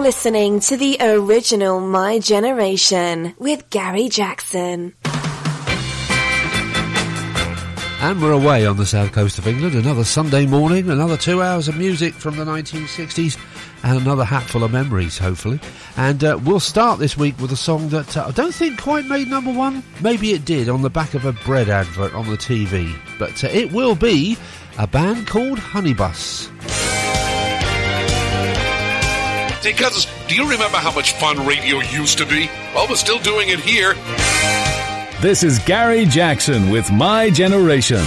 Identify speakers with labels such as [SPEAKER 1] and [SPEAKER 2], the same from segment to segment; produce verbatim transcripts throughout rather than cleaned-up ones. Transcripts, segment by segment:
[SPEAKER 1] listening to the original My Generation with Gary Jackson.
[SPEAKER 2] And we're away on the south coast of England. Another Sunday morning, another two hours of music from the nineteen sixties, and another hatful of memories, hopefully. And uh, we'll start this week with a song that uh, I don't think quite made number one. Maybe it did on the back of a bread advert on the T V. But uh, it will be a band called Honeybus.
[SPEAKER 3] Hey, cousins, do you remember how much fun radio used to be? Well, we're still doing it here.
[SPEAKER 4] This is Gary Jackson with My Generation.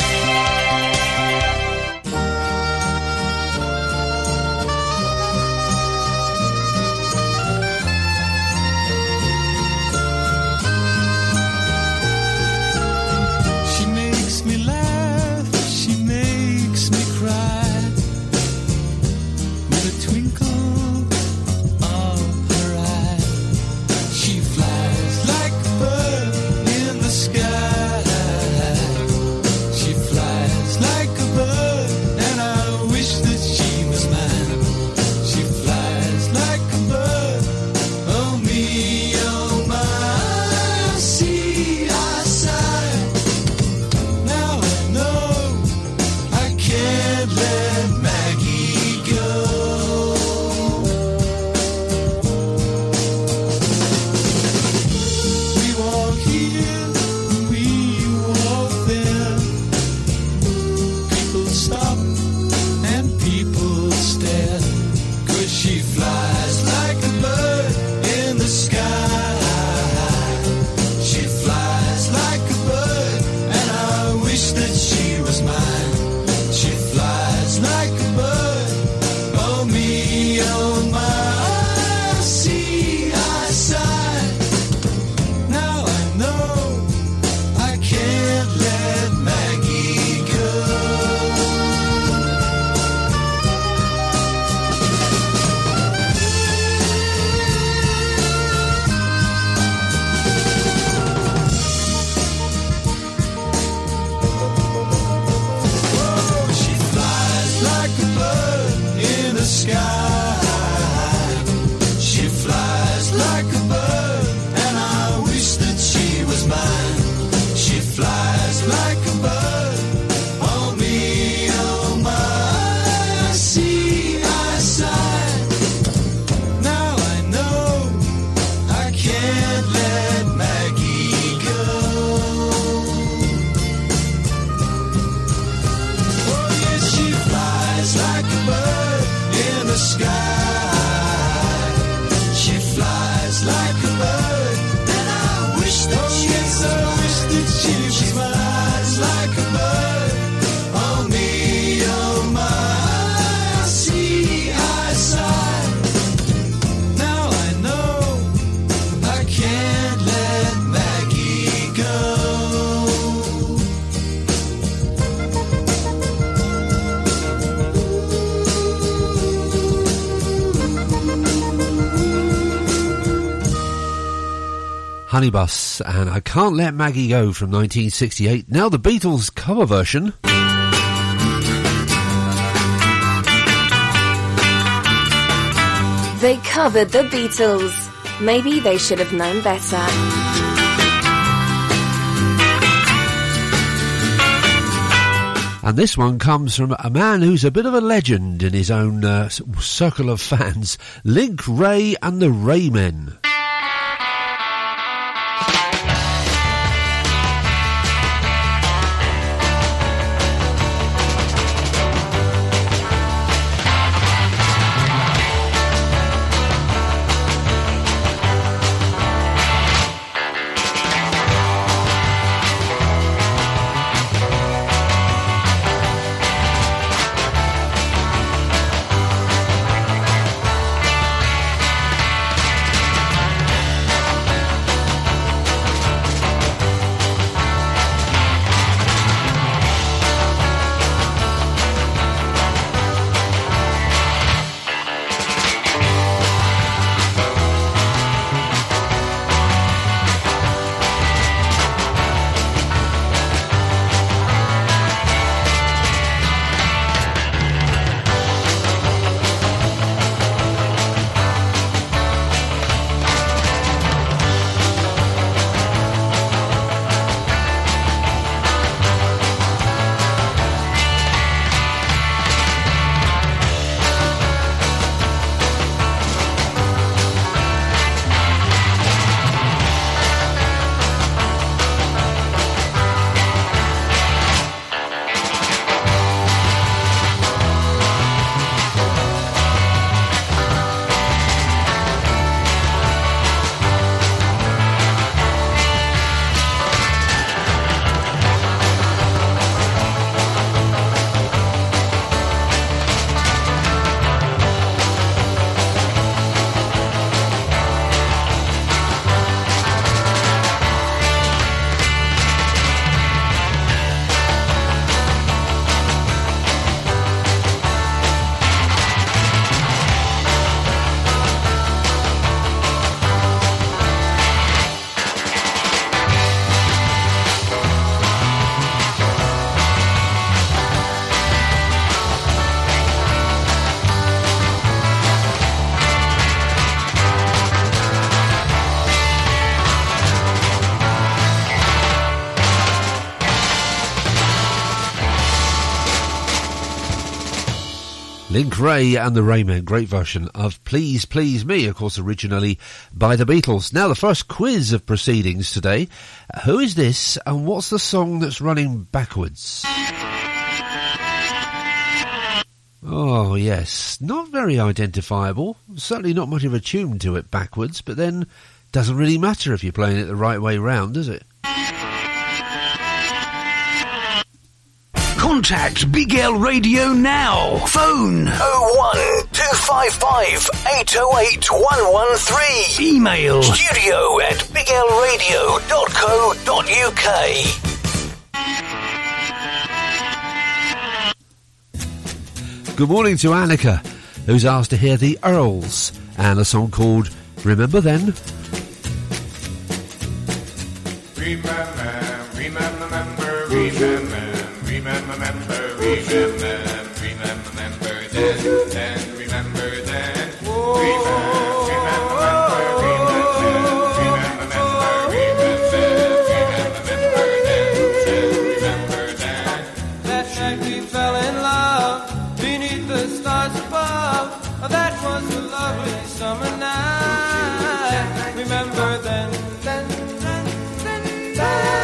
[SPEAKER 2] Honeybus and I Can't Let Maggie Go from nineteen sixty-eight. Now the Beatles cover version.
[SPEAKER 1] They covered the Beatles. Maybe they should have known better.
[SPEAKER 2] And this one comes from a man who's a bit of a legend in his own uh, circle of fans, Link Wray and the Raymen. Link Ray and the Raymen, great version of Please Please Me, of course originally by the Beatles. Now the first quiz of proceedings today. Uh, who is this and what's the song that's running backwards? Oh yes, not very identifiable, certainly not much of a tune to it backwards, but then doesn't really matter if you're playing it the right way round, does it?
[SPEAKER 5] Contact Big L Radio now. Phone oh one two five five eight oh eight one one three. Email studio at big l radio dot co dot u k.
[SPEAKER 2] Good morning to Annika, who's asked to hear the Earls and a song called Remember Then.
[SPEAKER 6] Remember, remember, remember, remember. Remember, remember, remember, remember, remember then, then, remember then. Remember, remember, remember, remember, remember, remember then, then, remember then.
[SPEAKER 7] That night we fell in love beneath the stars above. That was a lovely summer night. Remember then, then, then, then, then.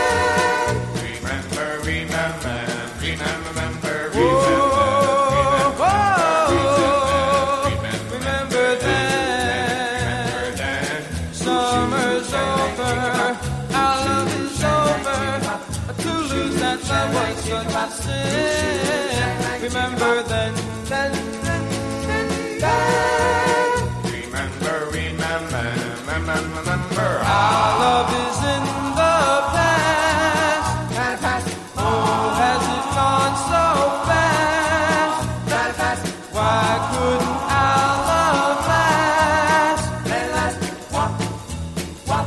[SPEAKER 7] Remember then, then, then, then, then.
[SPEAKER 6] Remember, remember, remember, remember.
[SPEAKER 7] Our love is in the past. Past. Oh, has it gone so fast? Fast. Why couldn't our love last? Let last. Wop, wop,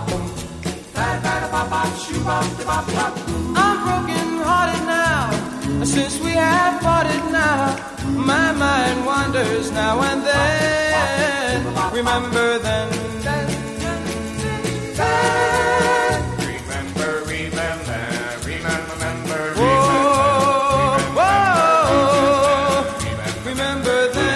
[SPEAKER 7] wop, wop. I'm broken hearted now. Since we have parted now, my mind wanders now and then. Remember then, then, then, then.
[SPEAKER 6] Remember, remember, remember, remember,
[SPEAKER 7] remember, remember then.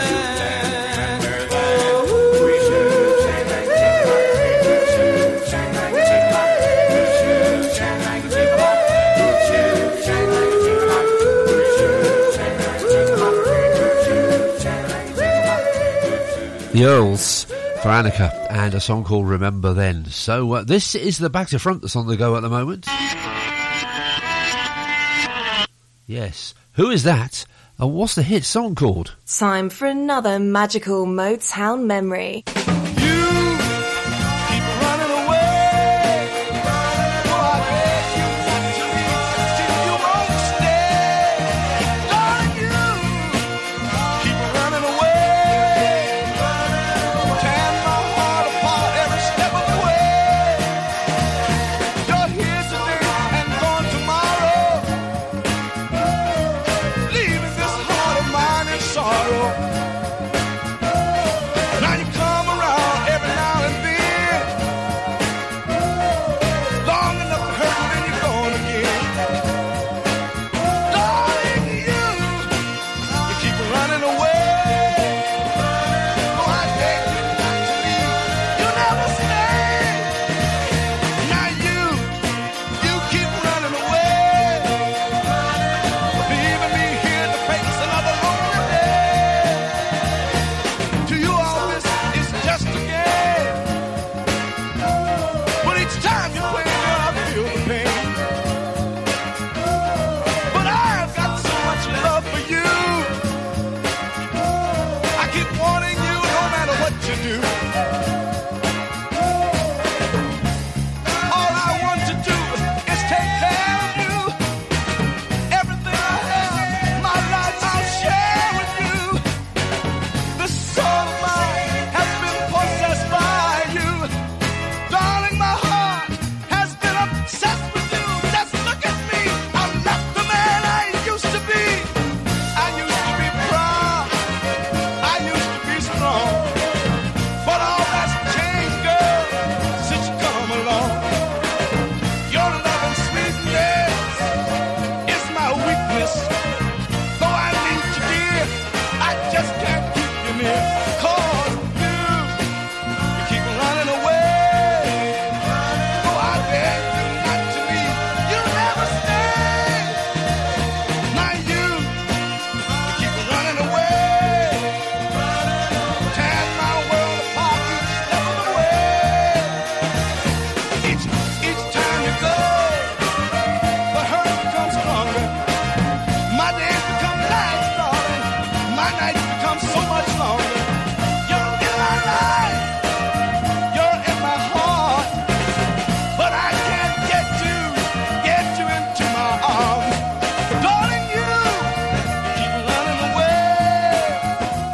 [SPEAKER 2] The Earls for Annika and a song called Remember Then. So uh, this is the Back to Front that's on the go at the moment. Yes. Who is that? And what's the hit song called?
[SPEAKER 1] Time for another magical Motown memory.
[SPEAKER 8] Now you come around.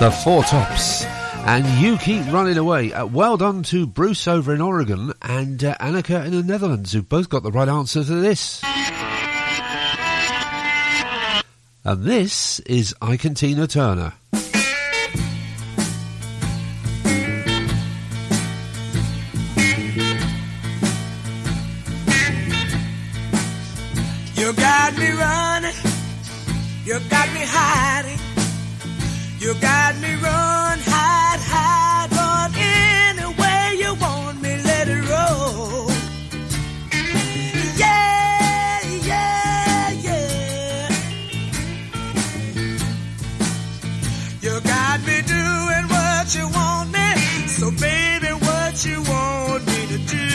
[SPEAKER 2] The Four Tops. And You Keep Running Away. Uh, well done to Bruce over in Oregon and uh, Annika in the Netherlands, who both got the right answer to this. And this is Ike and Tina Turner.
[SPEAKER 8] You got me running, you got me hiding, you got me run, hide, hide, run any way you want me, let it roll. Yeah, yeah, yeah. You got me doing what you want me, so baby, what you want me to do.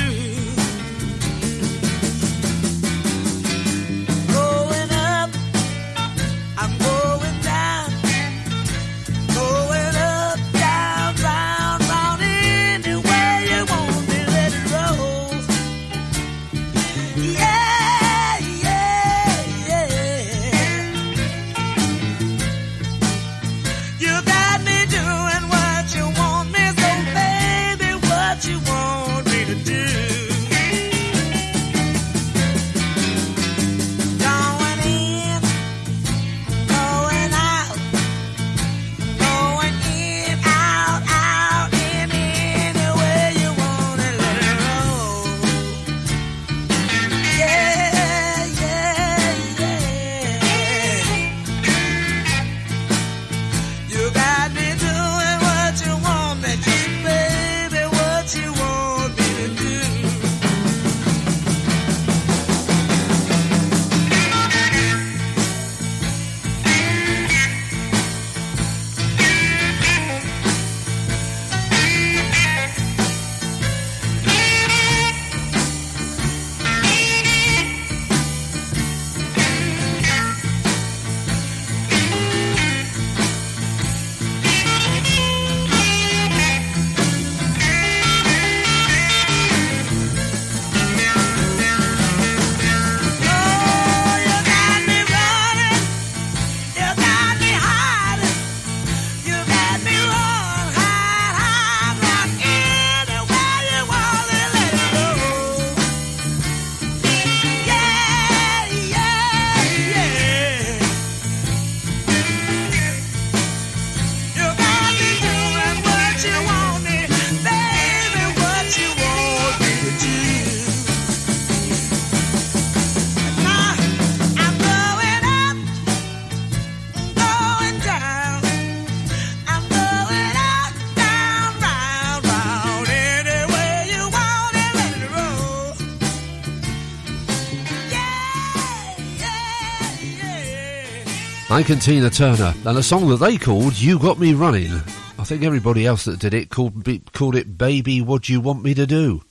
[SPEAKER 2] Ike and Tina Turner, and a song that they called You Got Me Running. I think everybody else that did it called, be, called it Baby What You Want Me to Do.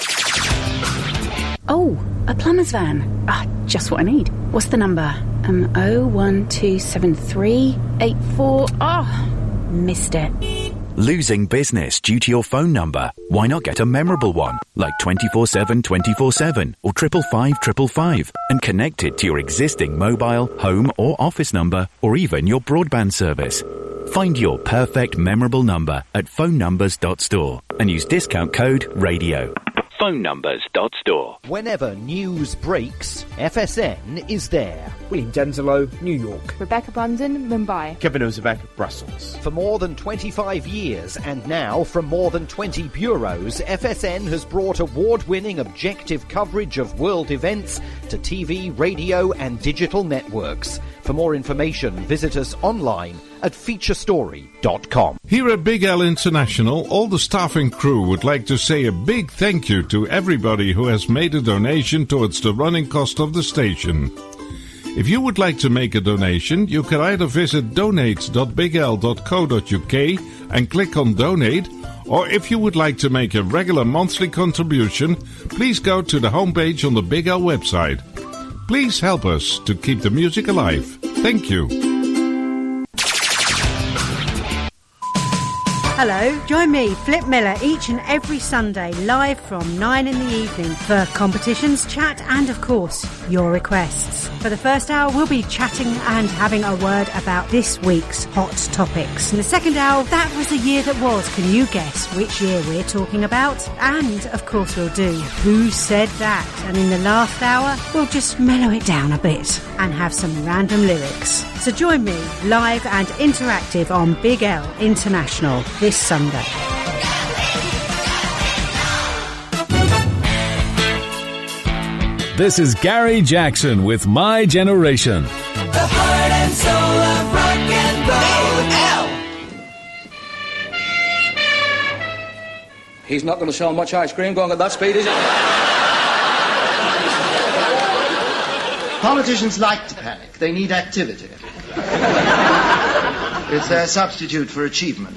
[SPEAKER 9] Oh, a plumber's van. Ah, just what I need. What's the number? Um, oh one two seven three eight four. Oh, missed it.
[SPEAKER 10] Losing business due to your phone number? Why not get a memorable one, like twenty-four seven twenty-four seven or triple five triple five, and connect it to your existing mobile, home or office number, or even your broadband service. Find your perfect memorable number at phone numbers dot store and use discount code RADIO. phone numbers dot store.
[SPEAKER 11] Whenever news breaks, F S N is there.
[SPEAKER 12] William Denzelo, New York.
[SPEAKER 13] Rebecca Bundon, Mumbai.
[SPEAKER 12] Kevin Ozebek, Brussels.
[SPEAKER 11] For more than twenty-five years, and now from more than twenty bureaus, F S N has brought award-winning objective coverage of world events to T V, radio and digital networks. For more information, visit us online at feature story dot com.
[SPEAKER 14] Here at Big L International, all the staff and crew would like to say a big thank you to everybody who has made a donation towards the running cost of the station. If you would like to make a donation, you can either visit donate dot big l dot co dot u k and click on Donate, or if you would like to make a regular monthly contribution, please go to the homepage on the Big L website. Please help us to keep the music alive. Thank you.
[SPEAKER 13] Hello, join me, Flip Miller, each and every Sunday, live from nine in the evening for competitions, chat and, of course, your requests. For the first hour, we'll be chatting and having a word about this week's hot topics. In the second hour, that was the year that was. Can you guess which year we're talking about? And, of course, we'll do Who Said That? And in the last hour, we'll just mellow it down a bit and have some random lyrics. So join me, live and interactive on Big L International this Sunday.
[SPEAKER 4] This is Gary Jackson with My Generation.
[SPEAKER 8] The heart and soul of rock and roll.
[SPEAKER 15] He's not going to sell much ice cream going at that speed, is he?
[SPEAKER 16] Politicians like to panic. They need activity. It's their substitute for achievement.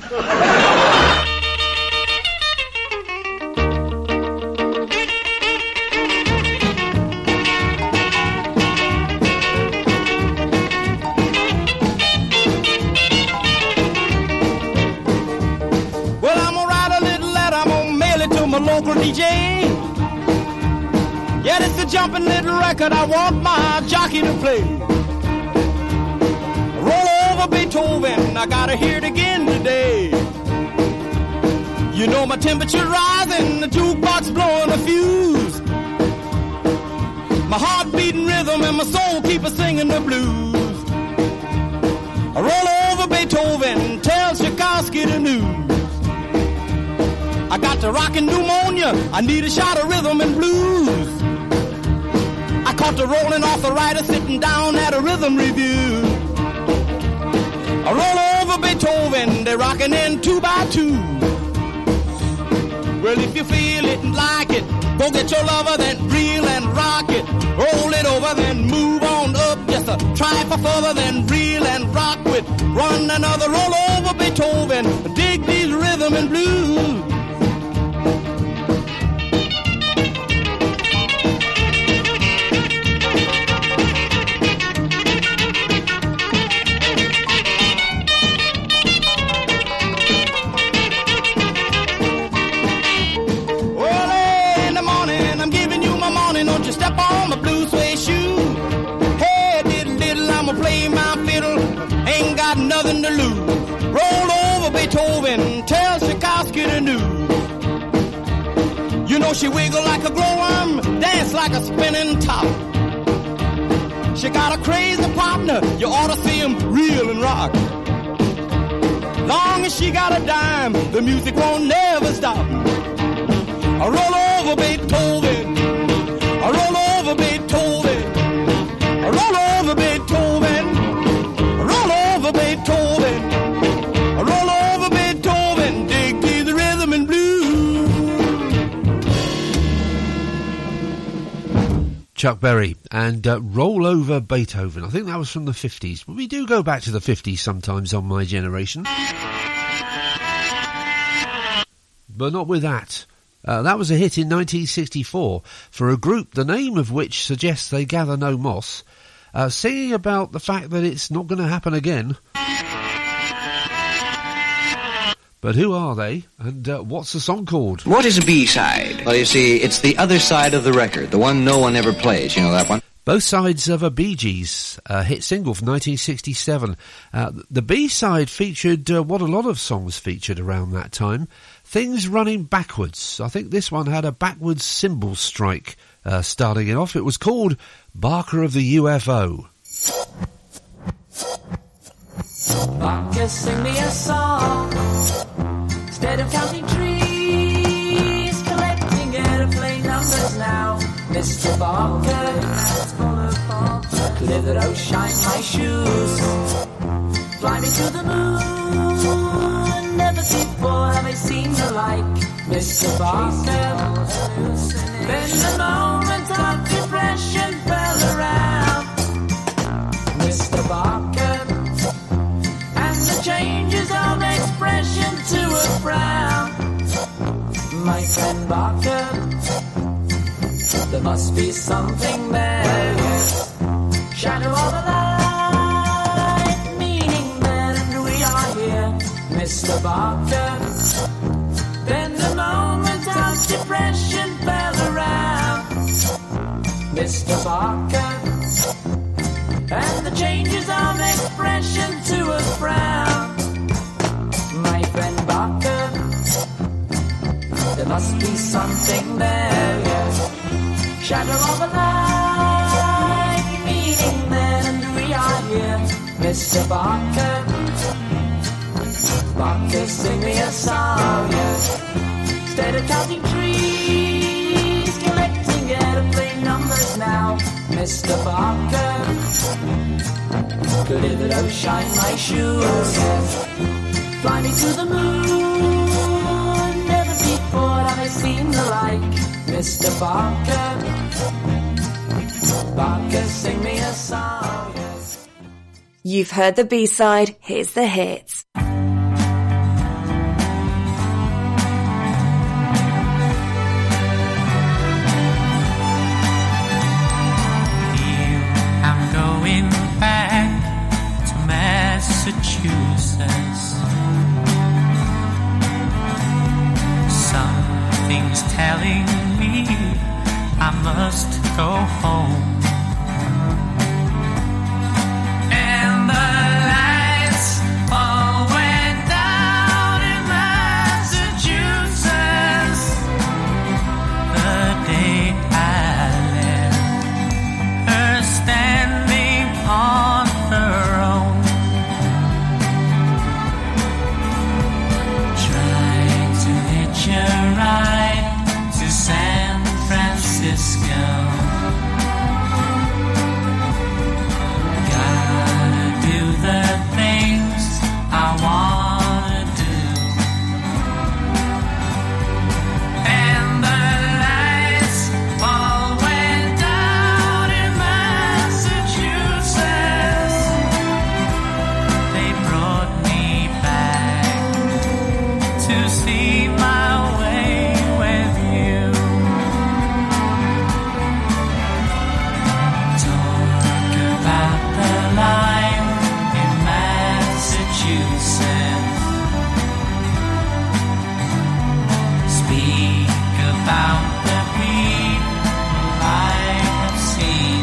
[SPEAKER 7] Well, I'm gonna write a little letter, I'm gonna mail it to my local D J. Yeah, it's a jumping little record I want my jockey to play. Roll over Beethoven, I gotta hear it again today. You know my temperature rising, the jukebox blowing a fuse. My heart beating rhythm and my soul keep a singing the blues. I roll over Beethoven, tell Tchaikovsky the news. I got the rockin' pneumonia, I need a shot of rhythm and blues. I caught the rolling arthritis sitting down at a rhythm review. I roll over Beethoven, they're rocking in two by two. Well, if you feel it and like it, go get your lover, then reel and rock it. Roll it over, then move on up. Just a try for further, then reel and rock with. Run another roll over Beethoven, dig these rhythm and blues. Nothing to lose. Roll over Beethoven, tell Tchaikovsky the news. You know she wiggle like a glowworm, dance like a spinning top. She got a crazy partner, you ought to see him reel and rock. Long as she got a dime, the music won't never stop. I roll over Beethoven, I roll over Beethoven, I roll over Beethoven. Beethoven, I roll over Beethoven, dig to the rhythm and blues.
[SPEAKER 2] Chuck Berry and uh, Roll Over Beethoven. I think that was from the fifties. But we do go back to the fifties sometimes on My Generation. But not with that. Uh, that was a hit in nineteen sixty-four for a group, the name of which suggests they gather no moss. Uh, singing about the fact that it's not going to happen again. But who are they, and uh, what's the song called?
[SPEAKER 17] What is a B-side? Well, you see, it's the other side of the record, the one no one ever plays, you know that one?
[SPEAKER 2] Both sides of a Bee Gees uh, hit single from nineteen sixty-seven. Uh, the B-side featured uh, what a lot of songs featured around that time, things running backwards. I think this one had a backwards cymbal strike uh, starting it off. It was called Barker of the U F O.
[SPEAKER 8] Barker, sing me a song. Instead of counting trees, collecting airplane numbers now. Mister Barker, hands full of fog. Clitheroe, shine my shoes. Fly me to the moon. Never before have I seen the like. Mister Barker, then the moment of depression fell around. Mister Barker, and the changes of expression to a frown. My friend Barker, there must be something there. Shadow of a light, meaning that we are here. Mister Barker,
[SPEAKER 7] Mister Barker. And the changes of expression to a frown. My friend Barker, there must be something there, yes. Shadow of a light, meeting then, and we are here. Mister Barker, Barker, sing me a song, yes. Instead of counting trees, collecting airplane numbers now. Mister Barker, glitter, oh, shine my shoes, yes. Fly me to the moon, never before have I seen the like. Mister Barker, Barker, sing me a song, yes.
[SPEAKER 1] You've heard the B-side, here's the hits.
[SPEAKER 18] I'm going back to Massachusetts. Something's telling me I must go home. And the lights all went down in Massachusetts the day I left her standing on her own, trying to hitch a ride to San Francisco. Gotta do the things I wanna do. And the lights all went down in Massachusetts. They brought me back to see my way with you. Talk about the line in Massachusetts. Speak about the people I have seen.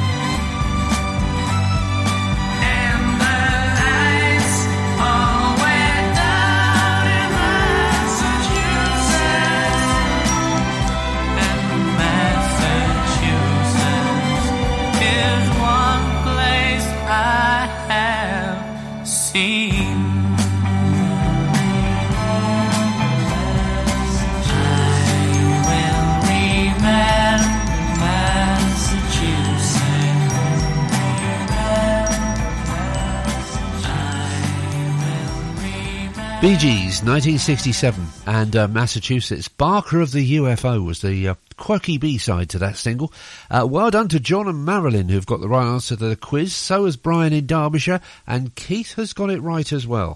[SPEAKER 18] And the lights all went down in Massachusetts. And Massachusetts is one place I have seen. I will remember Massachusetts.
[SPEAKER 2] Bee Gees, nineteen sixty-seven, and uh, Massachusetts. Barker of the U F O was the uh, quirky B-side to that single. Uh, well done to John and Marilyn, who've got the right answer to the quiz. So has Brian in Derbyshire, and Keith has got it right as well.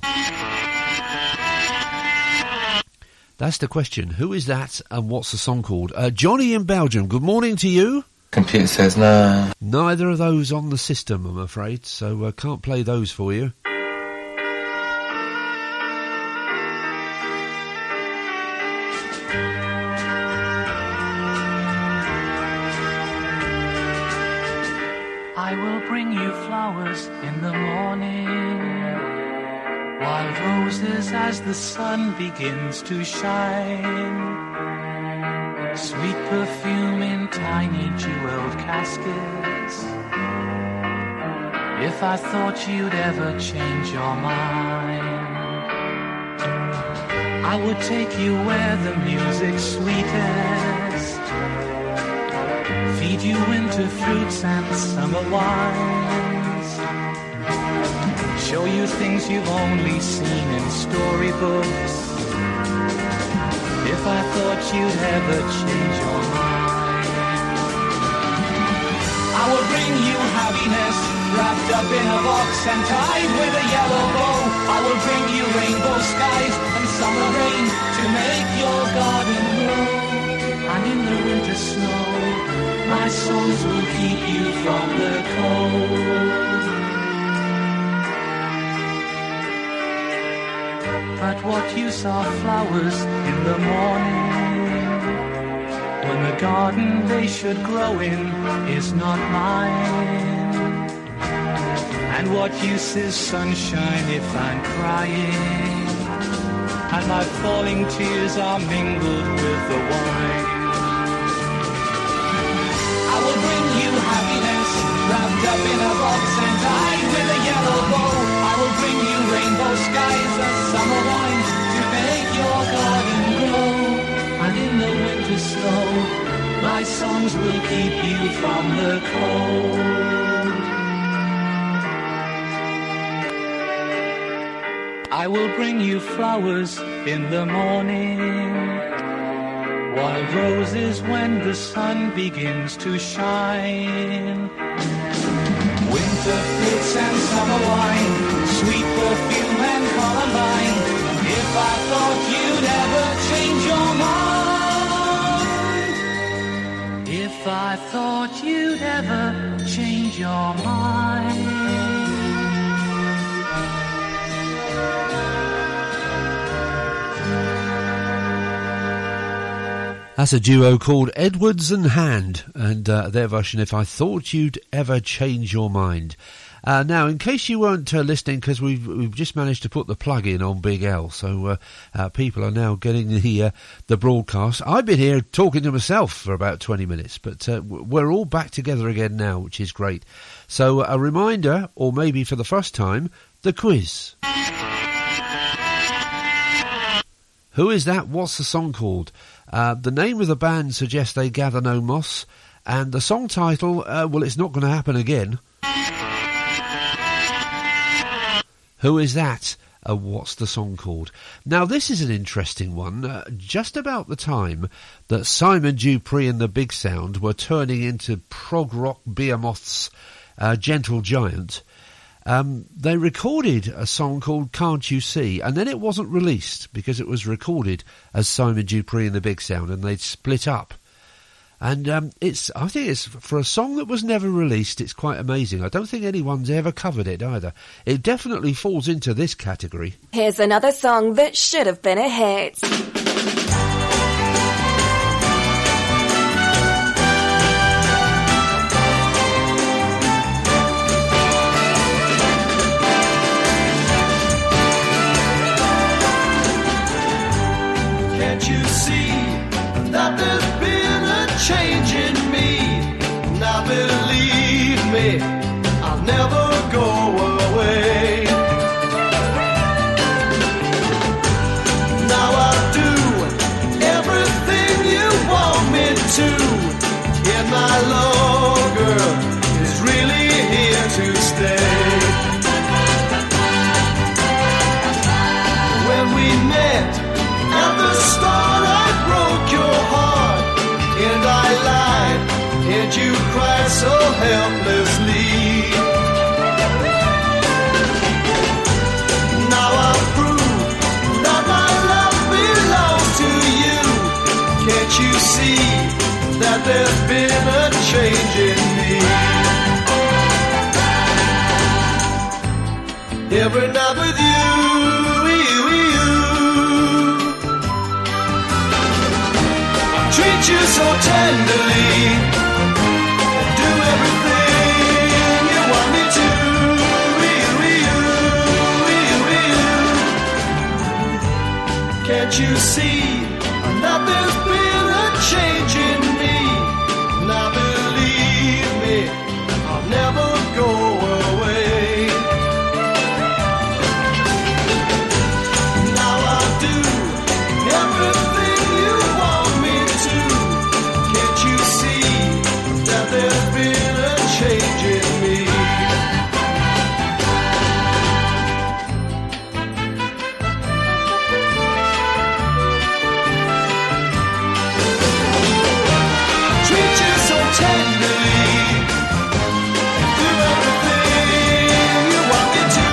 [SPEAKER 2] That's the question. Who is that, and what's the song called? Uh, Johnny in Belgium, good morning to you.
[SPEAKER 19] Computer says no.
[SPEAKER 2] Neither of those on the system, I'm afraid, so I uh, can't play those for you.
[SPEAKER 18] I will bring you flowers in the morning, wild roses as the sun begins to shine, sweet perfume in tiny jeweled caskets. If I thought you'd ever change your mind, I would take you where the music's sweetest, feed you winter fruits and summer wines, show you things you've only seen in storybooks. If I thought you'd ever change your mind, I will bring you happiness wrapped up in a box and tied with a yellow bow. I will bring you rainbow skies and summer rain to make your garden grow. And in the winter snow, my songs will keep you from the cold. But what use are flowers in the morning when the garden they should grow in is not mine. And what use is sunshine if I'm crying, and my falling tears are mingled with the wine? I will bring you happiness, wrapped up in a box and tied with a yellow bow. I will bring you rainbow skies and summer wines to make your garden grow. And in the winter snow, my songs will keep you from the cold. I will bring you flowers in the morning, wild roses when the sun begins to shine, winter fruits and summer wine, sweet perfume and columbine. If I thought you'd ever change your mind, if I thought you'd ever change your mind.
[SPEAKER 2] That's a duo called Edwards and Hand, and uh, their version, If I Thought You'd Ever Change Your Mind. Uh, now, in case you weren't uh, listening, because we've, we've just managed to put the plug in on Big L, so uh, uh, people are now getting the, uh, the broadcast. I've been here talking to myself for about twenty minutes, but uh, we're all back together again now, which is great. So a reminder, or maybe for the first time, the quiz. Who is that? What's the song called? Uh, the name of the band suggests they gather no moss, and the song title, uh, well, it's not going to happen again. Who is that? Uh, what's the song called? Now, this is an interesting one. Uh, just about the time that Simon Dupree and the Big Sound were turning into prog rock behemoths, uh, Gentle Giant, Um, they recorded a song called Can't You See, and then it wasn't released because it was recorded as Simon Dupree and the Big Sound, and they'd split up. And um, it's, I think it's, for a song that was never released, it's quite amazing. I don't think anyone's ever covered it either. It definitely falls into this category.
[SPEAKER 1] Here's another song that should have been a hit.
[SPEAKER 8] Can't you see that there's been a change in me? Now believe me, I'll never go away. Now I'll do everything you want me to. And my love, girl, is really here to stay. When we met at the start, I broke your heart, and I lied, and you cried so helplessly. Now I've proved that my love belongs to you. Can't you see that there's been a change in me? Every night with you, treat you so tenderly, do everything you want me to. Can't you see that there's been a change in me? Now believe me, I'll never go away. Now I'll do everything you want me to. Can't you see that there's been a change in me? Treat you so tenderly, do everything you want me to.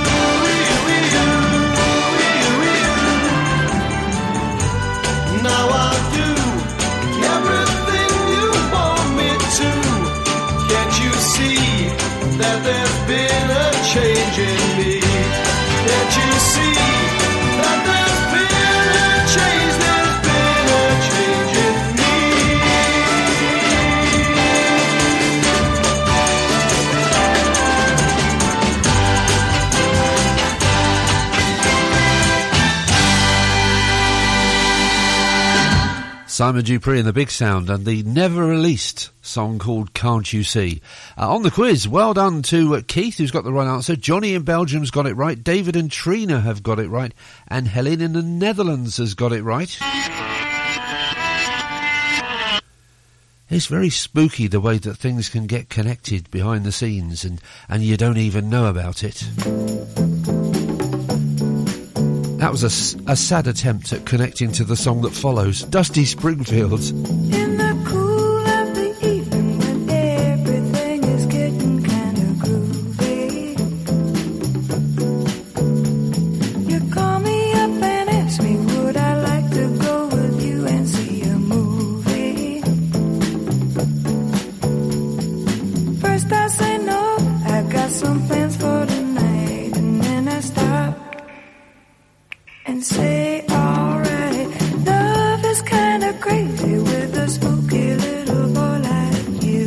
[SPEAKER 8] Now I'll do everything you want me to. Can't you see that there's been a change in me? Can't you see that there's been a change? There's been a change in me.
[SPEAKER 2] Simon Dupree and the Big Sound and the never-released song called Can't You See. Uh, on the quiz, well done to uh, Keith, who's got the right answer. Johnny in Belgium's got it right. David and Trina have got it right. And Helen in the Netherlands has got it right. It's very spooky the way that things can get connected behind the scenes and, and you don't even know about it. That was a, a sad attempt at connecting to the song that follows, Dusty Springfield.
[SPEAKER 8] In the cool of the evening when everything is getting kind of groovy, you call me up and ask me would I like to go with you and see a movie. First I say no, I got some plans for tonight, and then I stop and say alright. Love is kinda crazy with a spooky little boy like you.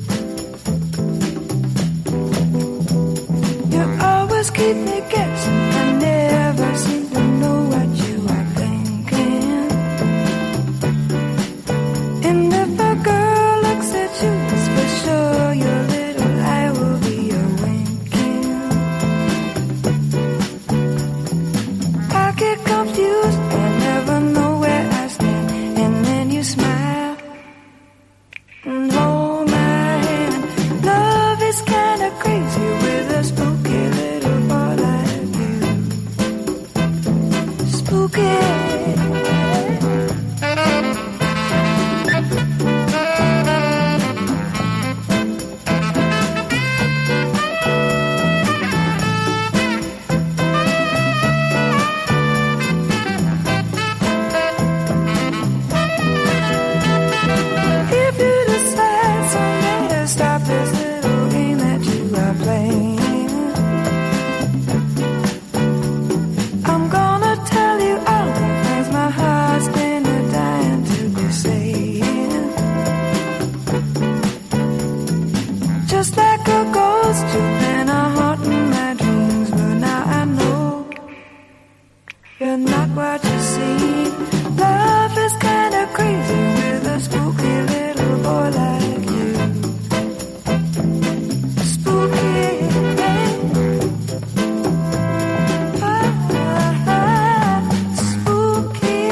[SPEAKER 8] You always keep me guessing, I never seem to know what you are thinking. And if a girl looks at you, it's for sure your little eye will be a winking. I get confused, I never know where I stand, and then you smile and hold my hand. Love is kinda crazy with a spooky little boy like you. Spooky. If you decide someday to stop this little game that you are playing, I'm gonna tell you all the things my heart's been a dying to be saying. Just like a ghost, you've been a haunting my dreams, but now I know you're not what you seem. Love is kinda crazy with a spooky little boy like you. Spooky. Ah, ah, ah, spooky.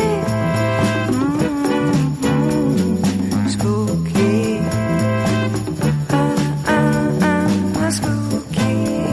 [SPEAKER 8] Mm-hmm. Spooky. Ah, ah, ah, spooky.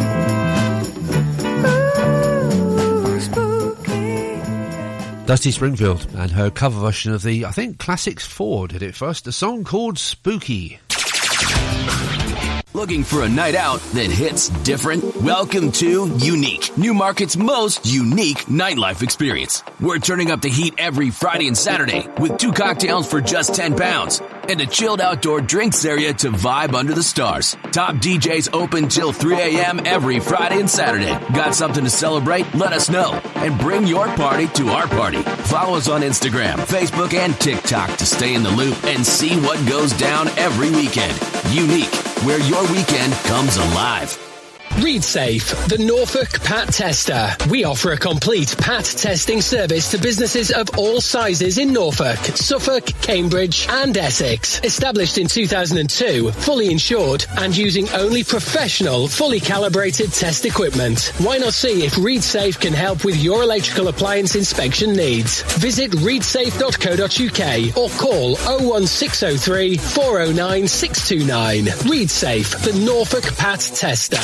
[SPEAKER 8] Ooh, spooky.
[SPEAKER 2] Dusty Springfield and her cover version of the, I think, Classics four did it first, a song called Spooky.
[SPEAKER 20] Looking for a night out that hits different? Welcome to Unique, Newmarket's most unique nightlife experience. We're turning up the heat every Friday and Saturday with two cocktails for just ten pounds and a chilled outdoor drinks area to vibe under the stars. Top D Js open till three a.m. every Friday and Saturday. Got something to celebrate? Let us know and bring your party to our party. Follow us on Instagram, Facebook, and TikTok to stay in the loop and see what goes down every weekend. Unique, where your weekend comes alive.
[SPEAKER 21] ReadSafe, the Norfolk Pat Tester. We offer a complete Pat testing service to businesses of all sizes in Norfolk, Suffolk, Cambridge and Essex. Established in two thousand two, fully insured and using only professional, fully calibrated test equipment. Why not see if ReadSafe can help with your electrical appliance inspection needs? Visit read safe dot co dot uk or call oh one six oh three, four oh nine, six two nine. ReadSafe, the Norfolk Pat Tester.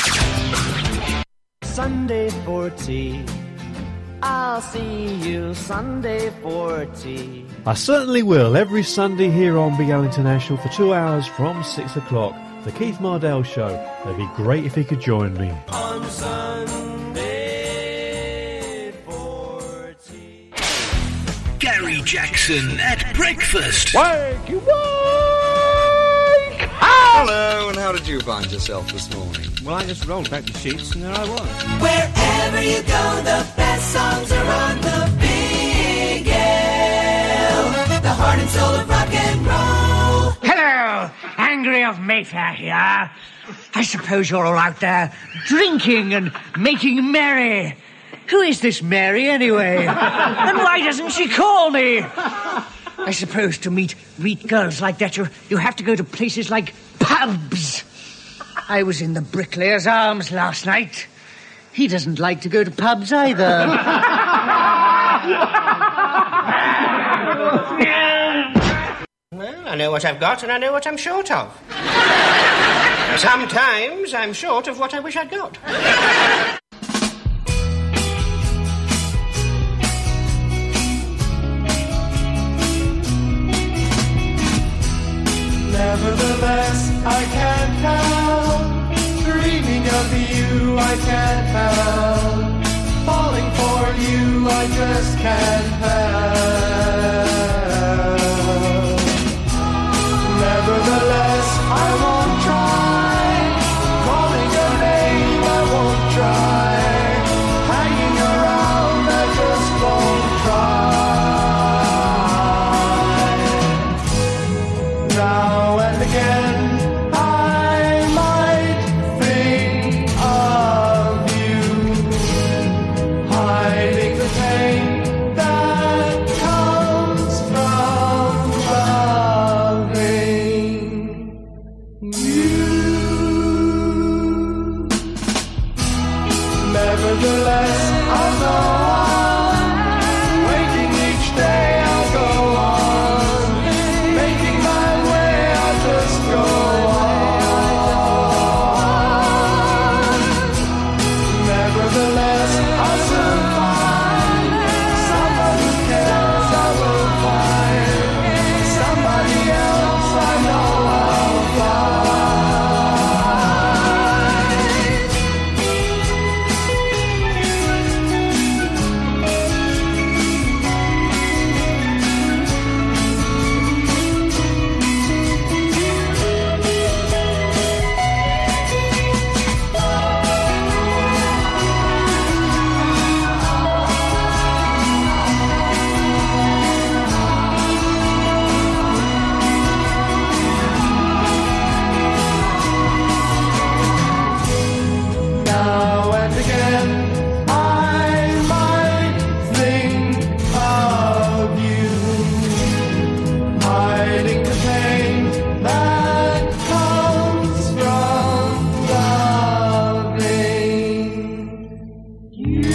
[SPEAKER 22] Sunday for tea. I'll see you Sunday for tea.
[SPEAKER 23] I certainly will, every Sunday here on Big Al International for two hours from six o'clock. The Keith Mardell Show. It'd be great if you could join me.
[SPEAKER 22] On Sunday for tea.
[SPEAKER 5] Gary Jackson at breakfast.
[SPEAKER 22] Wakey wake!
[SPEAKER 24] Hello, and how did you find yourself this morning?
[SPEAKER 12] Well, I just rolled back the sheets and there I was.
[SPEAKER 8] Wherever you go, the best songs are on the Big L. The heart and soul of rock and roll.
[SPEAKER 25] Hello, Angry of Mayfair here. I suppose you're all out there drinking and making merry. Who is this Mary, anyway? And why doesn't she call me? I suppose to meet meet girls like that, you you have to go to places like pubs. I was in the Bricklayer's Arms last night. He doesn't like to go to pubs either.
[SPEAKER 3] Well, I know what I've got and I know what I'm short of. Sometimes I'm short of what I wish I'd got.
[SPEAKER 7] Nevertheless, I can't help dreaming of you. I can't help falling for you. I just can't help. Nevertheless, I won't try calling your name. I won't try hanging around. I just won't try. Now and again, I might think of you, hiding the pain that comes from loving you. Nevertheless, I'll go on, waiting each day. I'll go on, making my way. I'll just go on. Nevertheless, I'll soon find someone who cares. I will find somebody else. I know I'll find. Now and again, I might think of you, hiding the pain that comes from loving you.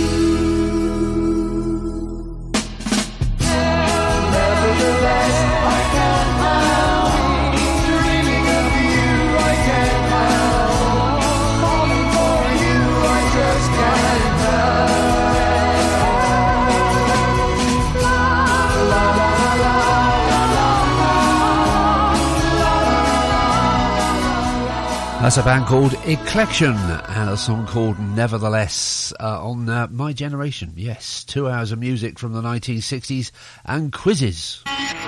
[SPEAKER 7] Nevertheless, I can't help dreaming of you. I can't help falling for you. I just can't help. La la la la
[SPEAKER 2] That's a band called Eclection and a song called Nevertheless uh, on uh, My Generation. Yes, two hours of music from the nineteen sixties and quizzes.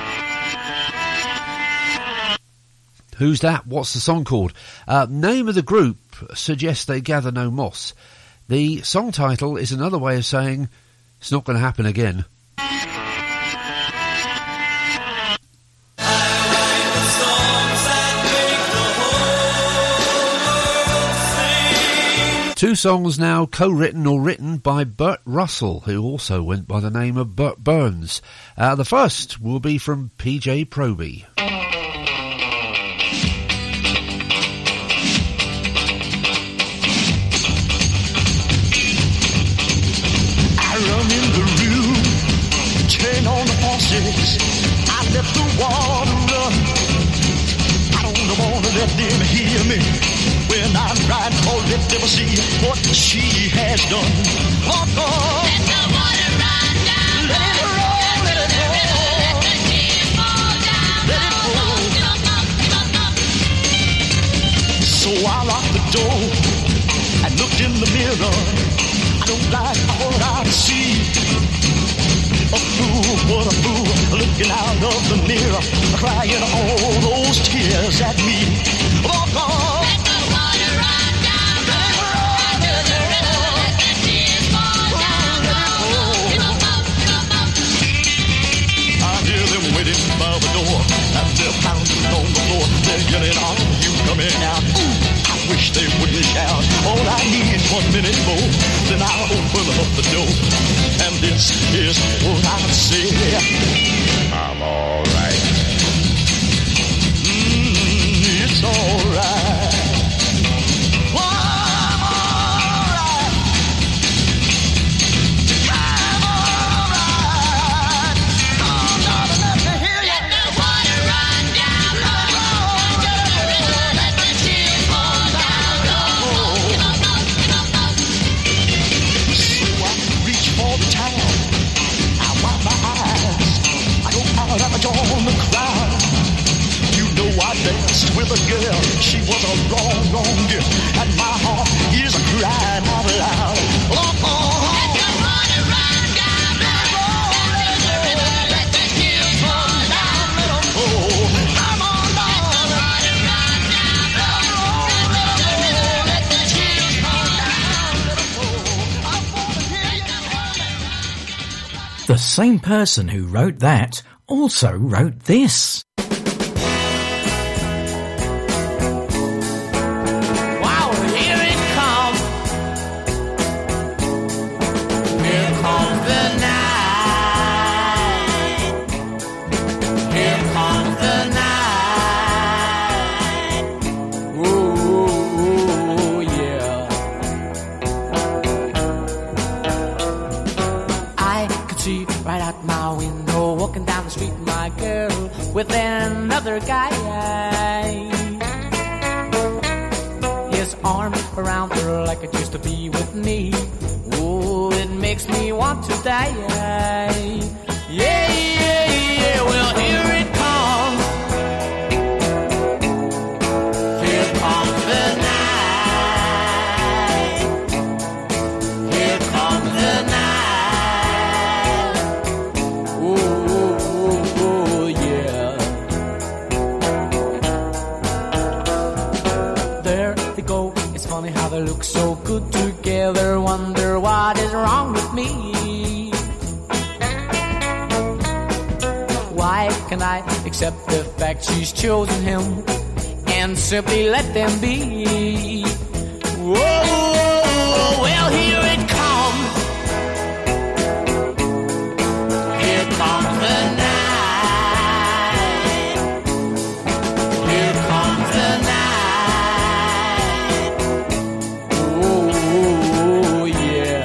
[SPEAKER 2] Who's that? What's the song called? Uh, name of the group suggests they gather no moss. The song title is another way of saying it's not going to happen again. Two songs now co-written or written by Burt Russell, who also went by the name of Burt Burns. Uh, the first will be from P J Proby.
[SPEAKER 6] I run in the room, turn on the faucets, I let the water run. I don't want to let them hear me when I'm right, or let them see what she has done. Walk on. Let the water run down. Let it roll, let it roll. Let the tears fall down. Let it roll. So I locked the door and looked in the mirror. I don't like what I see. A fool, what a fool, looking out of the mirror, crying all those tears at me. Walk on. Let the water run down. Let it roll, let it roll. Let the tears fall down. I hear them waiting by the door, and they're pounding on the floor. They're yelling, "Are you coming out?" Ooh, wish they wouldn't shout. All I need is one minute more, then I'll open up the door. And this is what I'd say. I'm alright. Mm, it's alright. On the crowd, you know I danced with a girl. She was a wrong, wrong girl, and my heart is crying out loud. Oh, oh, let the water run down, let the tears fall down, little fool. Come on down, let the water run down, let the tears fall down, little fool. I wanna hear you.
[SPEAKER 9] The same person who wrote that also wrote this.
[SPEAKER 7] Wow, here it comes. Here comes the night. Here comes the night. Ooh, yeah. I could see right out my window, walking down the street, my girl with another guy. His arm around her like it used to be with me. Oh, it makes me want to die. Yeah, yeah, yeah. Well, here it comes. Here comes the night. Here comes the night. Ooh, ooh, ooh, yeah. There they go. It's funny how they look so good together. Wonder what is wrong with me. Why can I accept the fact she's chosen him and simply let them be? Whoa, well, here it comes. Here comes the night. Here comes the night. Oh, yeah.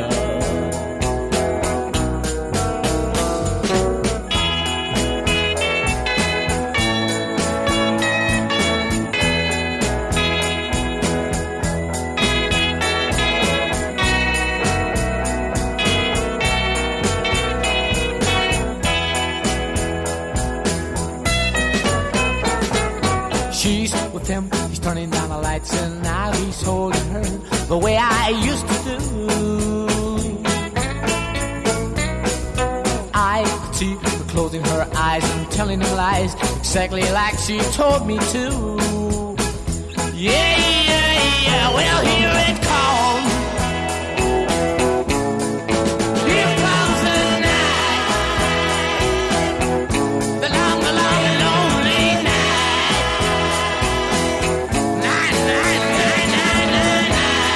[SPEAKER 7] She's with him, he's turning down the lights, and now he's holding her the way I used to do. I could see her closing her eyes and telling him lies, exactly like she told me to. Yeah, yeah, yeah, well, here it comes. Here comes the night, the long, the long, lonely night. Night, night, night, night, night,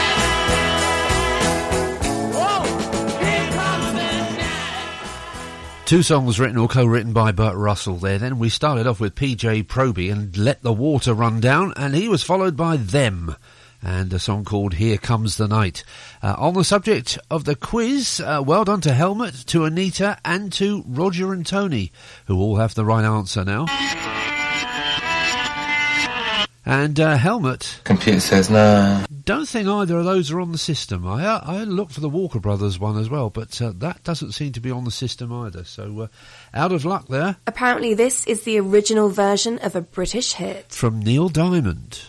[SPEAKER 7] night. Whoa, here comes the night.
[SPEAKER 2] Two songs written or co-written by Burt Russell there. Then we started off with P J Proby and Let the Water Run Down, and he was followed by Them and a song called Here Comes the Night. Uh, on the subject of the quiz, uh, well done to Helmut, to Anita and to Roger and Tony, who all have the right answer now. And uh, Helmut...
[SPEAKER 19] Computer says no.
[SPEAKER 2] Don't think either of those are on the system. I uh, I looked for the Walker Brothers one as well, but uh, that doesn't seem to be on the system either. So, uh, out of luck there.
[SPEAKER 1] Apparently this is the original version of a British hit.
[SPEAKER 2] From Neil Diamond.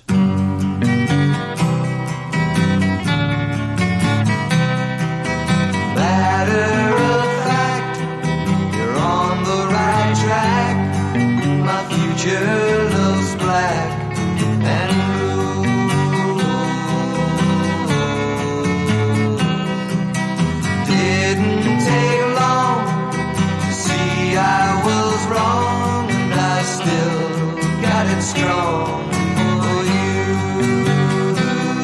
[SPEAKER 7] Matter of fact, you're on the right track. My future looks black and blue. Didn't take long to see I was wrong, and I still got it strong for you.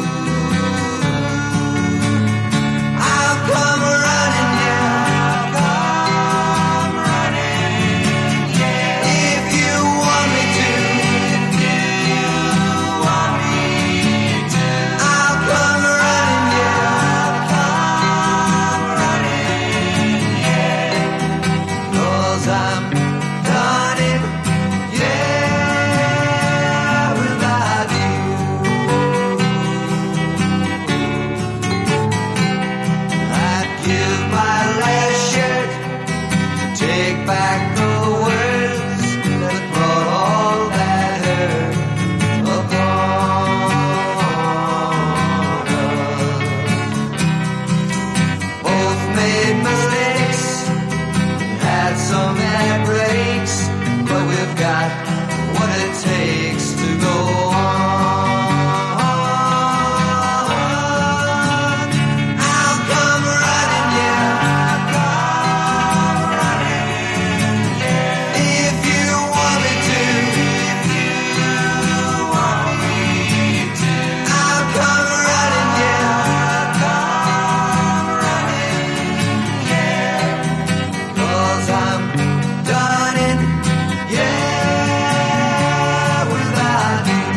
[SPEAKER 4] you've got what it takes to go on. I'll come running, yeah, come running, yeah. If you want me to, if you want me to, I'll come running, yeah, come running, yeah. 'Cause I'm done in, yeah, without you.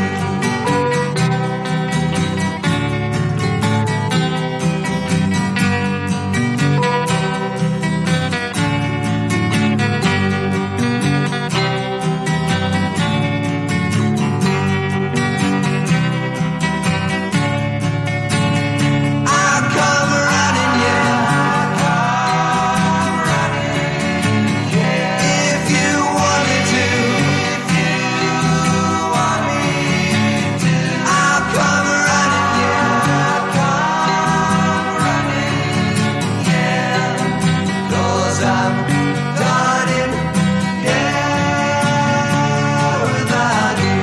[SPEAKER 4] I'll come running, yeah, come running, yeah. If you want me to, if you want me to, I'll come running, yeah, come running, yeah. 'Cause I'm done in, yeah, without you.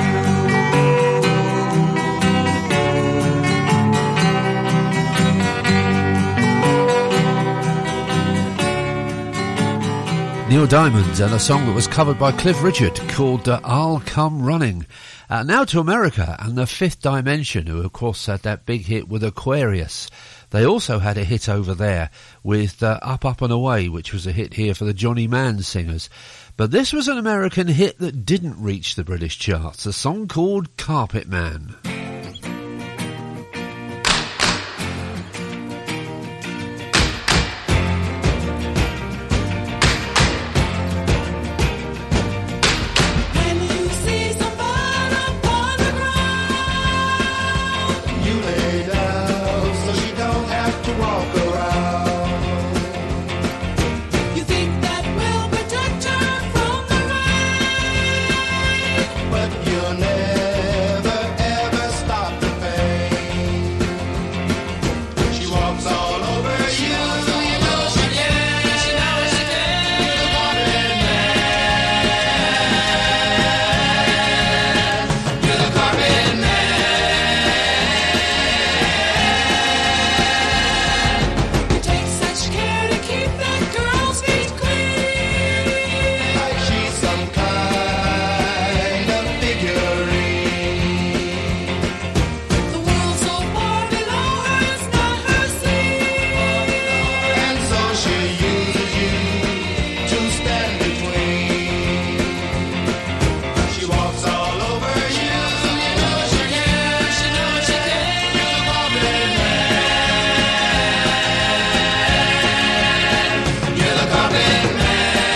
[SPEAKER 2] Neil Diamond and a song that was covered by Cliff Richard called uh, I'll Come Running. Uh, now to America and the Fifth Dimension, who of course had that big hit with Aquarius. They also had a hit over there with uh, Up, Up and Away, which was a hit here for the Johnny Mann Singers. But this was an American hit that didn't reach the British charts, a song called Carpet Man.
[SPEAKER 6] When you see someone upon the ground, you lay down so she don't have to walk around. You think that will protect her from the rain, but you'll never ever stop the pain. She walks all over you, you know she can, she knows she can. The carpet man, you're the carpet man. You take such care to keep that girl's feet clean, like she's some kind of figurine. The world so far below her is not her scene, and so she uses you to stand between. She walks all over you, you know she can, she knows she can. You're the carpet man, you're the carpet man.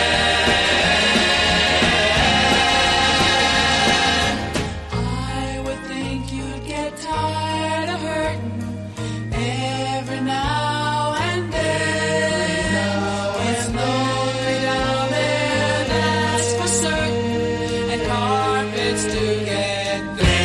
[SPEAKER 6] I would think you'd get tired of hurting every now and then. It's lonely down there, that's for certain, and carpets to get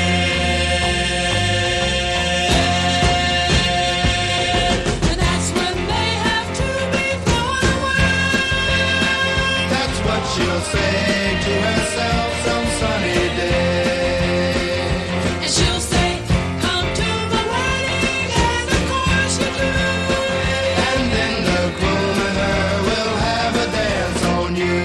[SPEAKER 6] there. And that's when they have to be thrown away. That's what she'll say to herself some sunny day. And she'll say, come to my wedding, and of course you do. And then the groom and her will have a dance on you.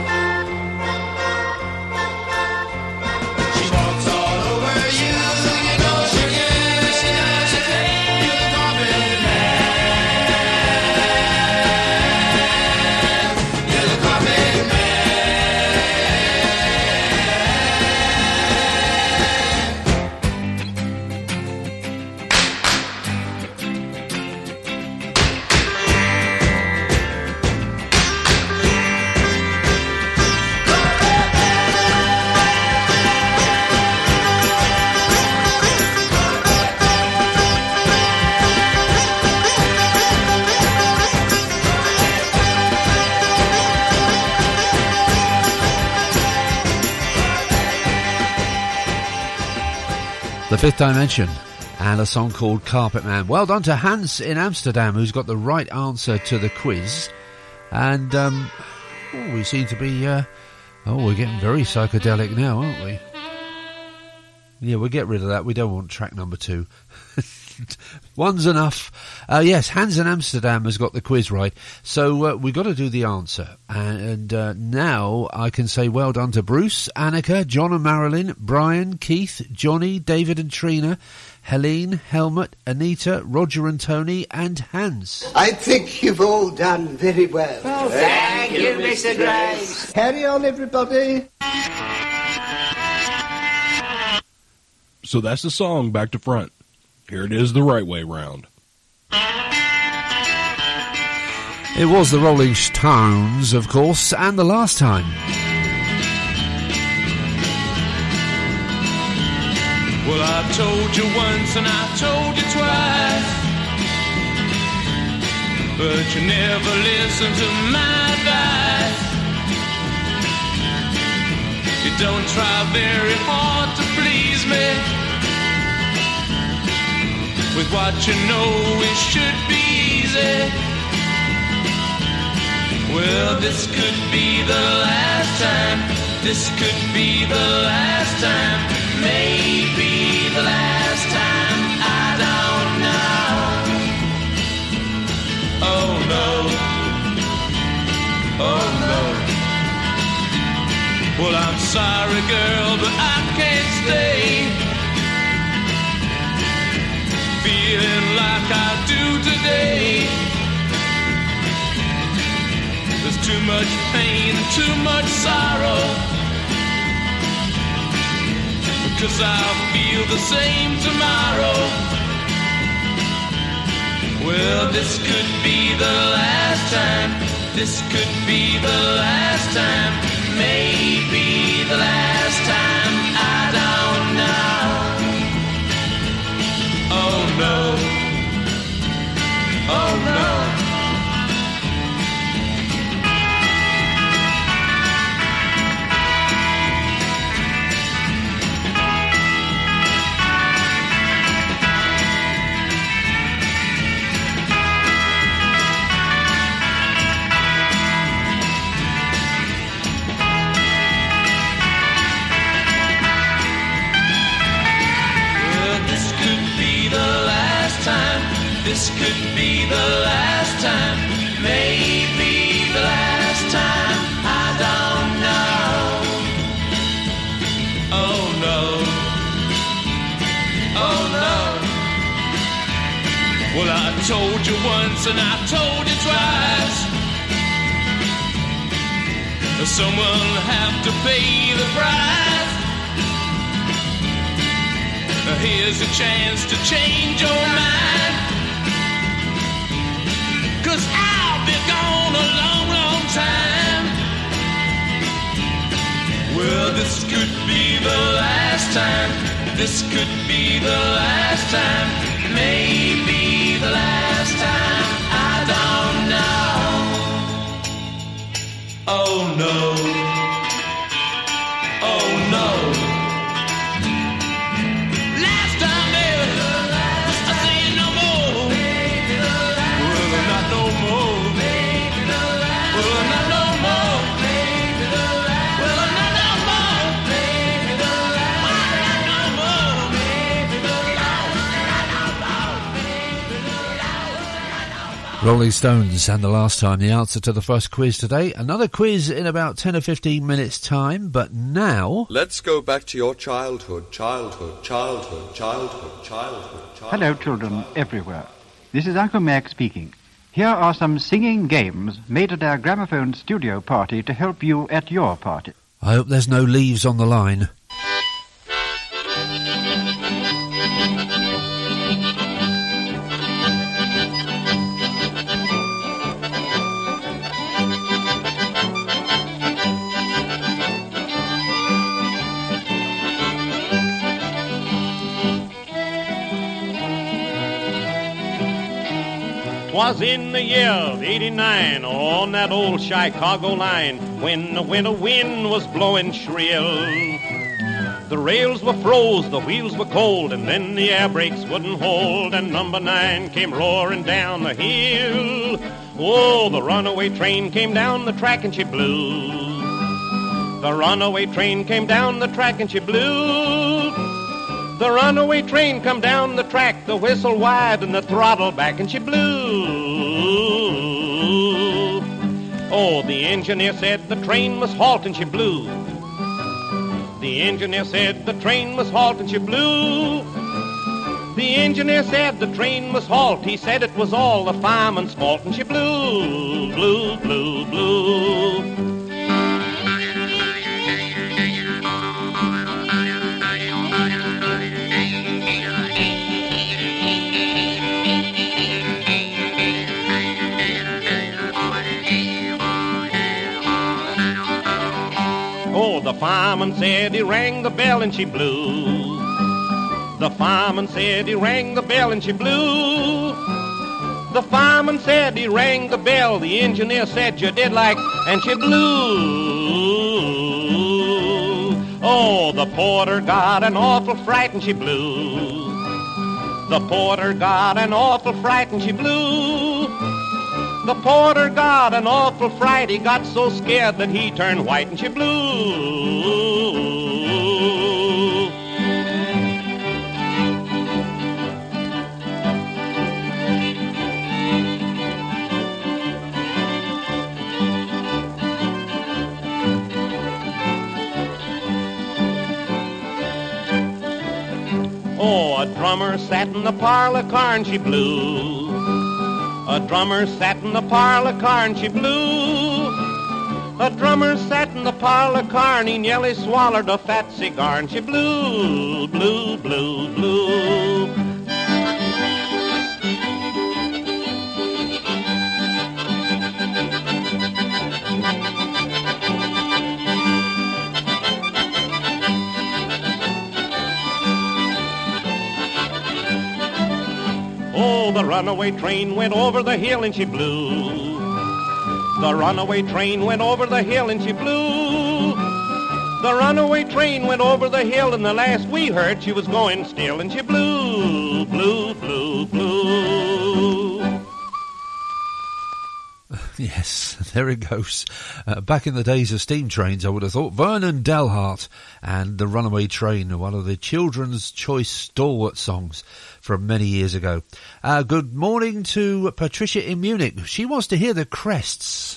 [SPEAKER 6] She walks all over you, you know she can, she knows she can. You're the carpet man, you're the carpet man.
[SPEAKER 2] The Fifth Dimension and a song called Carpet Man. Well done to Hans in Amsterdam, who's got the right answer to the quiz. And um, oh, we seem to be uh, Oh, we're getting very psychedelic now, aren't we? Yeah, we'll get rid of that. We don't want track number two. One's enough. Uh, yes, Hans in Amsterdam has got the quiz right. So uh, we've got to do the answer. And uh, now I can say well done to Bruce, Annika, John and Marilyn, Brian, Keith, Johnny, David and Trina, Helene, Helmut, Anita, Roger and Tony, and Hans.
[SPEAKER 10] I think you've all done very well.
[SPEAKER 3] Oh, thank, thank you, Mister Graves.
[SPEAKER 10] Carry on, everybody.
[SPEAKER 11] So that's the song back to front. Here it is the right way round.
[SPEAKER 2] It was the Rolling Stones, of course, and the last time.
[SPEAKER 18] Well, I told you once and I told you twice, but you never listened to my advice. You don't try very hard to please me. With what you know, it should be easy. Well, this could be the last time. This could be the last time. Maybe the last time. I don't know. Oh no. Oh no. Well, I'm sorry, girl, but I can't stay feeling like I do today. There's too much pain, too much sorrow, because I'll feel the same tomorrow. Well, this could be the last time. This could be the last time. Maybe the last time. I don't know. Oh no, oh no. This could be the last time, maybe the last time. I don't know. Oh no. Oh no. Well, I told you once and I told you twice. Someone will have to pay the price. Here's a chance to change your mind, 'cause I'll be gone a long, long time. Well, this could be the last time. This could be the last time. Maybe the last time. I don't know. Oh no. Oh no.
[SPEAKER 2] Rolling Stones, and the last time, the answer to the first quiz today. Another quiz in about ten or fifteen minutes' time, but now...
[SPEAKER 24] Let's go back to your childhood, childhood, childhood, childhood, childhood, childhood.
[SPEAKER 13] Hello, children everywhere. This is Uncle Mac speaking. Here are some singing games made at our gramophone studio party to help you at your party.
[SPEAKER 2] I hope there's no leaves on the line.
[SPEAKER 14] Was in the year of eighty-nine on that old Chicago line when the winter wind was blowing shrill. The rails were froze, the wheels were cold, and then the air brakes wouldn't hold, and number nine came roaring down the hill. Oh, the runaway train came down the track and she blew. The runaway train came down the track and she blew. The runaway train come down the track, the whistle wide and the throttle back, and she blew. Oh, the engineer said the train must halt, and she blew. The engineer said the train must halt, and she blew. The engineer said the train must halt. He said it was all the fireman's fault, and she blew, blew, blew, blew. Oh, the fireman said he rang the bell and she blew. The fireman said he rang the bell and she blew. The fireman said he rang the bell. The engineer said you did like, and she blew. Oh, the porter got an awful fright and she blew. The porter got an awful fright and she blew. The porter got an awful fright. He got so scared that he turned white and she blew. Oh, a drummer sat in the parlor car and she blew. A drummer sat in the parlor car and she blew. A drummer sat in the parlor car and he nearly swallowed a fat cigar and she blew, blew, blew, blew. Oh, the runaway train went over the hill and she blew. The runaway train went over the hill and she blew. The runaway train went over the hill and the last we heard she was going still and she blew, blew, blew, blew.
[SPEAKER 2] Yes, there it goes. Uh, back in the days of steam trains, I would have thought Vernon Delhart and The Runaway Train, one of the children's choice stalwart songs from many years ago. Uh, good morning to Patricia in Munich. She wants to hear the Crests.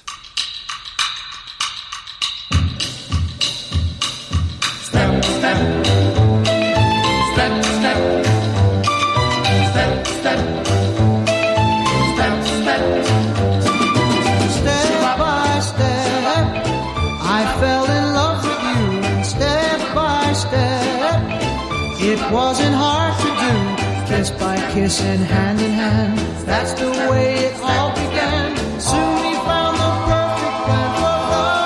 [SPEAKER 7] Step, step, step, step, step, step, step, step.
[SPEAKER 15] Step by step, I fell in love with you. Step by step, it wasn't hard to do. Kiss by kiss and hand in hand, that's the way it all began. Soon we found the perfect plan for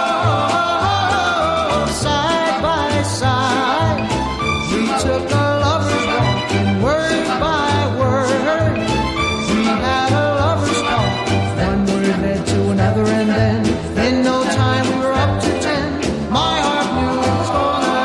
[SPEAKER 15] love. Side by side, we took a lover's walk, and word by word, we had a lover's talk. One word led to another, and then in no time we were up to ten. My heart knew it was gonna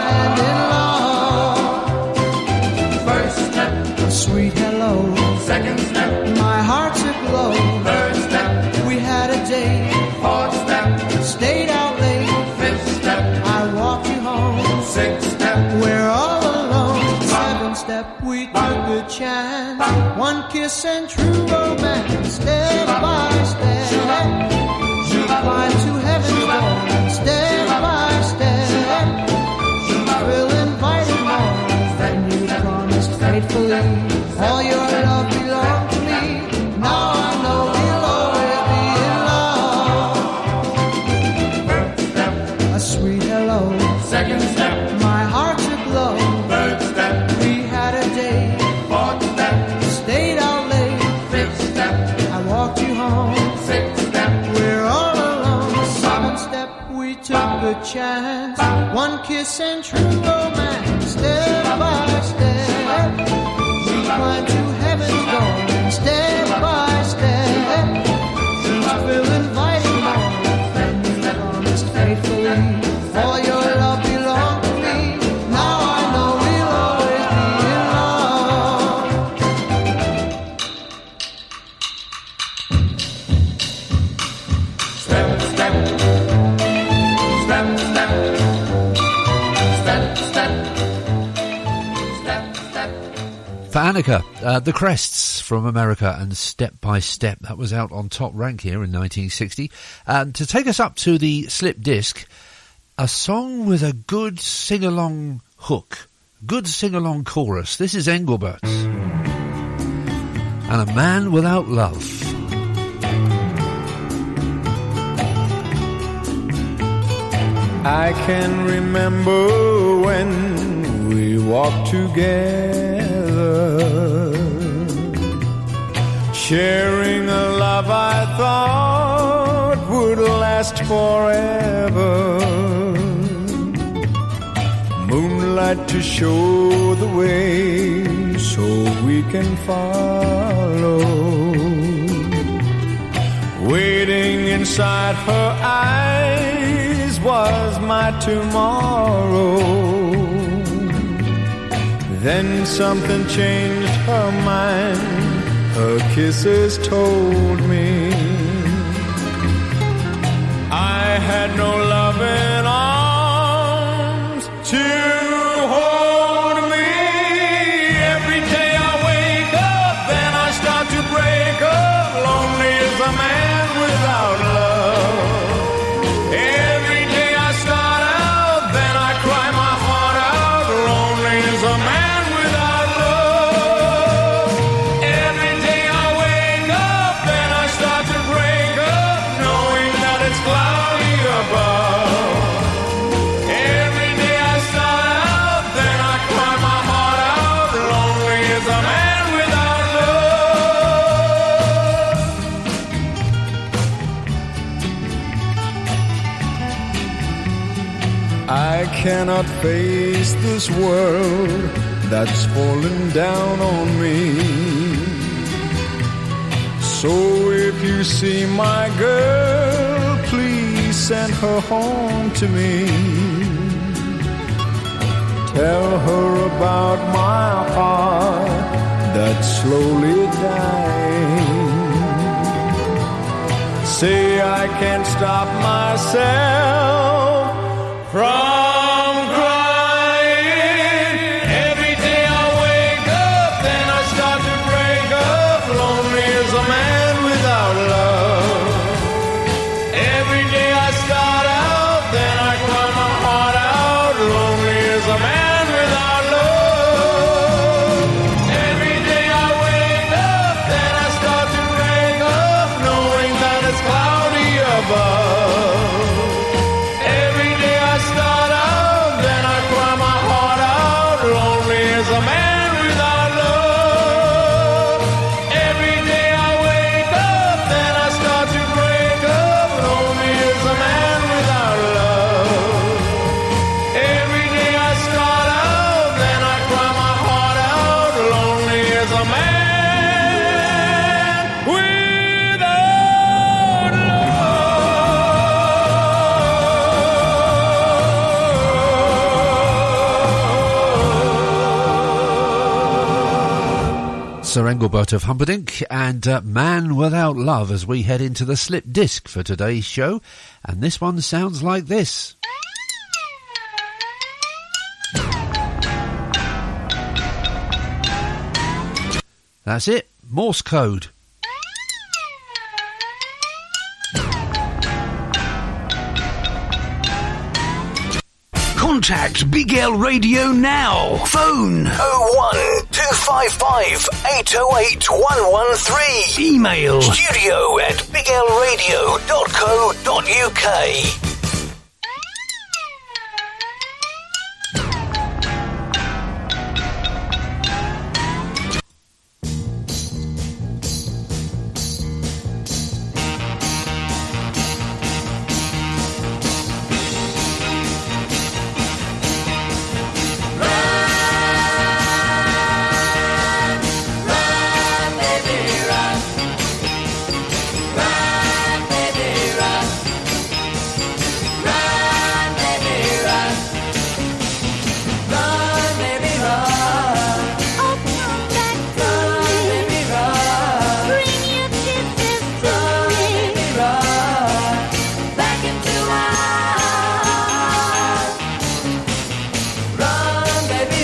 [SPEAKER 15] end in love. First step, a sweet hello.
[SPEAKER 7] Second step,
[SPEAKER 15] my heart's aglow.
[SPEAKER 7] Third step,
[SPEAKER 15] we had a date.
[SPEAKER 7] Fourth step,
[SPEAKER 15] stayed out late.
[SPEAKER 7] Fifth step,
[SPEAKER 15] I walked you home.
[SPEAKER 7] Sixth step,
[SPEAKER 15] we're all alone. Seventh step, we took a chance. One kiss and true romance. Step by step, we climbed to heaven's door. Step by step, each thrill invited more. Then you promised faithfully all your love belonged to me. Now I know we'll always be in love.
[SPEAKER 7] First step,
[SPEAKER 15] a sweet hello.
[SPEAKER 7] Second step,
[SPEAKER 15] my heart's aglow.
[SPEAKER 7] Third step,
[SPEAKER 15] we had a date.
[SPEAKER 7] Fourth step,
[SPEAKER 15] stayed out late.
[SPEAKER 7] Fifth step,
[SPEAKER 15] I walked you home.
[SPEAKER 7] Sixth step,
[SPEAKER 15] we're all alone. Seventh step, we took a chance. One kiss and true romance. Step by step, we climbed to heaven's door. Step by step, each will invite more. Then you promised faithfully all your love belonged to me. Now I know we'll always be in love.
[SPEAKER 7] step, step, step, step. step, step.
[SPEAKER 2] For Annika, uh, The Crests from America and Step by Step. That was out on Top Rank here in nineteen sixty. And to take us up to the slip disc, a song with a good sing-along hook, good sing-along chorus. This is Engelbert. And A Man Without Love.
[SPEAKER 16] I can remember when we walked together, sharing a love I thought would last forever. Moonlight to show the way so we can follow. Waiting inside her eyes was my tomorrow. Then something changed her mind. Her kisses told me I had no loving arms to hold me. Every day I wake up, then I start to break up. Lonely as a man without love. Every day I start out, then I cry my heart out. Lonely as a man without love. Every day I wake up, then I start to break up, knowing that it's cloudy above. Every day I start out, then I cry my heart out. Lonely as a man without love. I cannot face this world that's fallen down on me. So if you see my girl, please send her home to me. Tell her about my heart that's slowly dying. Say I can't stop myself from crying. Every day I wake up, then I start to break up. Lonely as a man without love. Every day I start out, then I cry my heart out. Lonely as a man without love. Every day I wake up, then I start to break up, knowing that it's cloudy above. Every day I start out, then I cry my heart out. Lonely as a man without love. Every day I wake up, then I start to break up. Lonely as a man without love. Every day I start out, then I cry my heart out. Lonely as a man without
[SPEAKER 2] Sir Engelbert of Humperdinck and uh, Man Without Love as we head into the slip disc for today's show. And this one sounds like this. That's it. Morse code.
[SPEAKER 5] Contact Big L Radio now. Phone oh one two five five eight oh eight one one three. Email studio at big l radio dot co dot u k.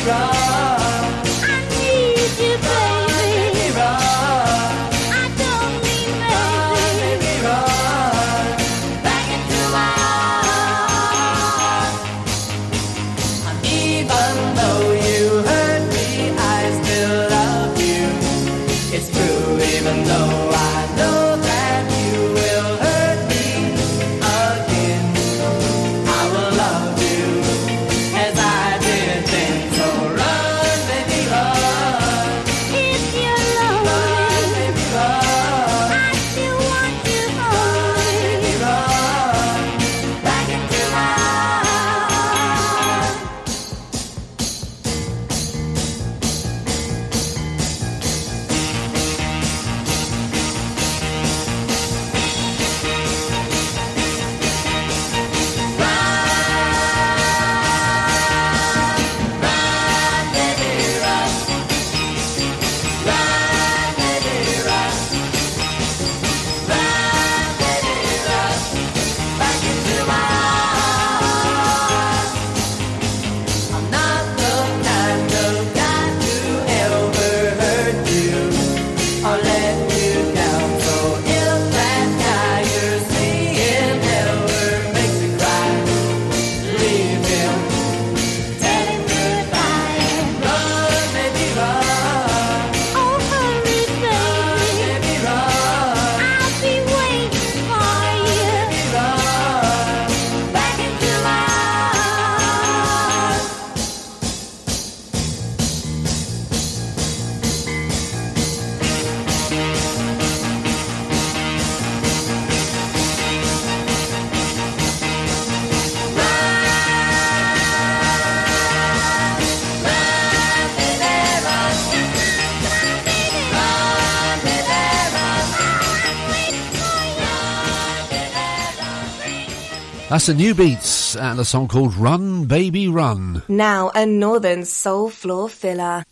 [SPEAKER 2] That's the New Beats and a song called Run Baby Run.
[SPEAKER 1] Now a Northern Soul Floor filler.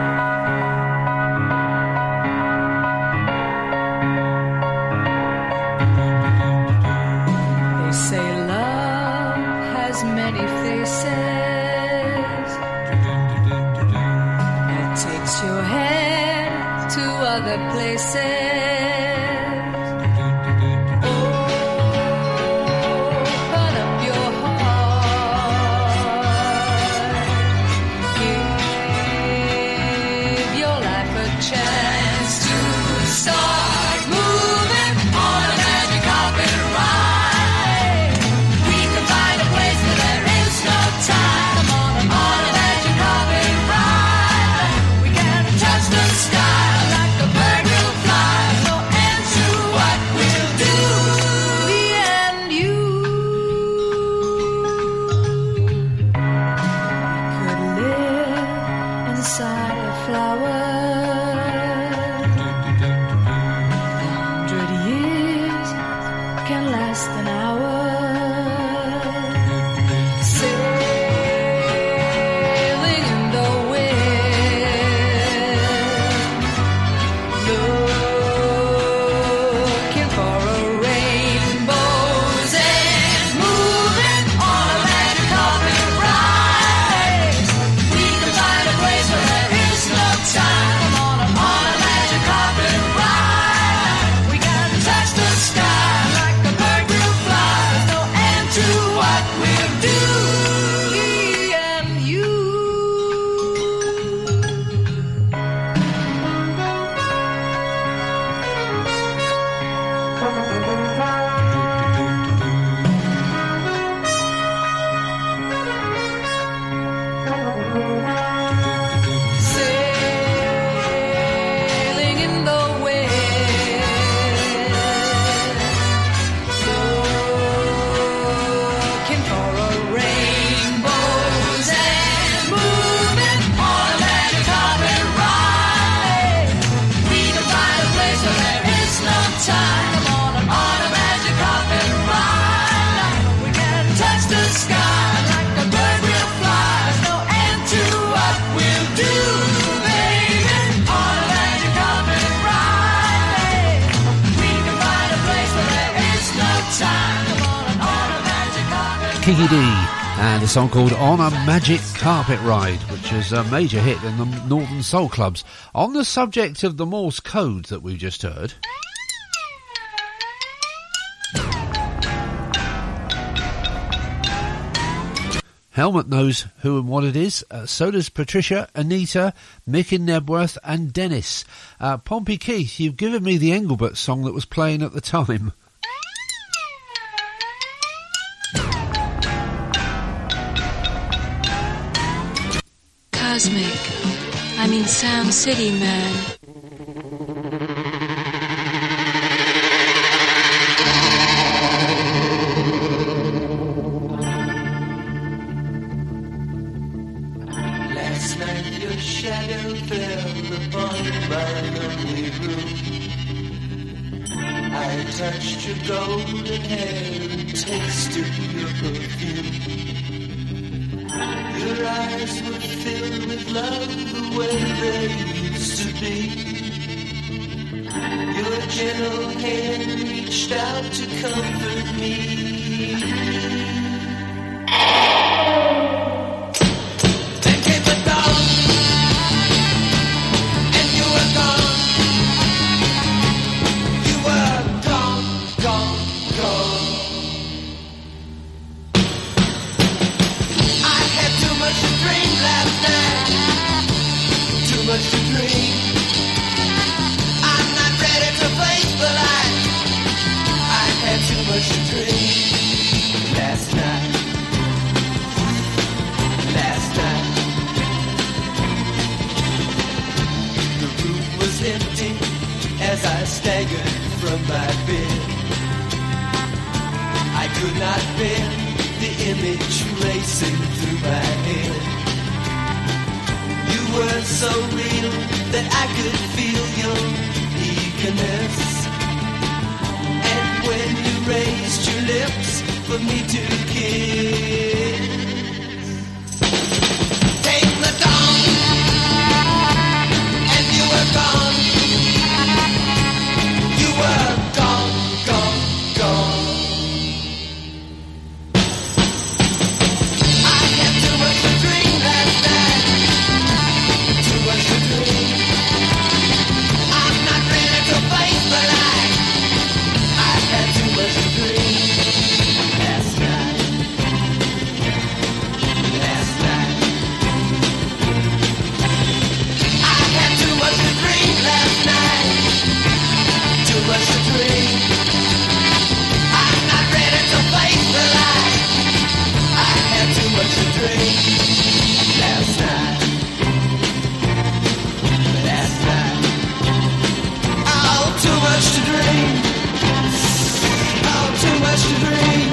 [SPEAKER 17] They say love has many faces. It takes your head to other places.
[SPEAKER 2] Kiki D And a song called On a Magic Carpet Ride, which is a major hit in the Northern Soul Clubs. On the subject of the Morse code that we've just heard, Helmut knows who and what it is. Uh, so does Patricia, Anita, Mick in Nebworth and Dennis. Uh, Pompey Keith, you've given me the Engelbert song that was playing at the time.
[SPEAKER 17] Cosmic. I mean Sound City, man.
[SPEAKER 4] Last night your shadow fell upon my lonely room. I touched your golden hair and tasted your perfume. Your eyes were filled with love the way they used to be. Your gentle hand reached out to comfort me. Then came the dawn, and you were gone. You were gone, gone, gone. I had too much to dream last night, too much to dream. I'm not ready to face the light. I had too much to dream last night. Last night, the room was empty as I staggered from my bed. I could not bear the image racing through my head. You were so real that I could feel your eagerness. And when you raised your lips for me to kiss, came the dawn, and you were gone. You were gone, gone, gone. I had too much to dream last night, too much to dream. I'm not ready to face the light. I had too much to dream last night, last night. I had too much to dream last night, too much to dream. I'm not ready to face the light. I had too much to dream last night, last night. Oh, too much to dream. Oh, too much to dream.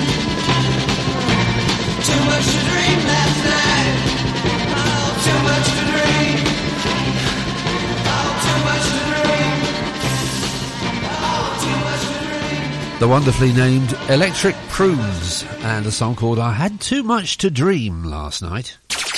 [SPEAKER 4] Too much to dream last night. Oh, too much to dream. Oh, too much to dream. Oh, too much to dream.
[SPEAKER 2] The wonderfully named Electric Prunes, and a song called I Had Too Much to Dream last night.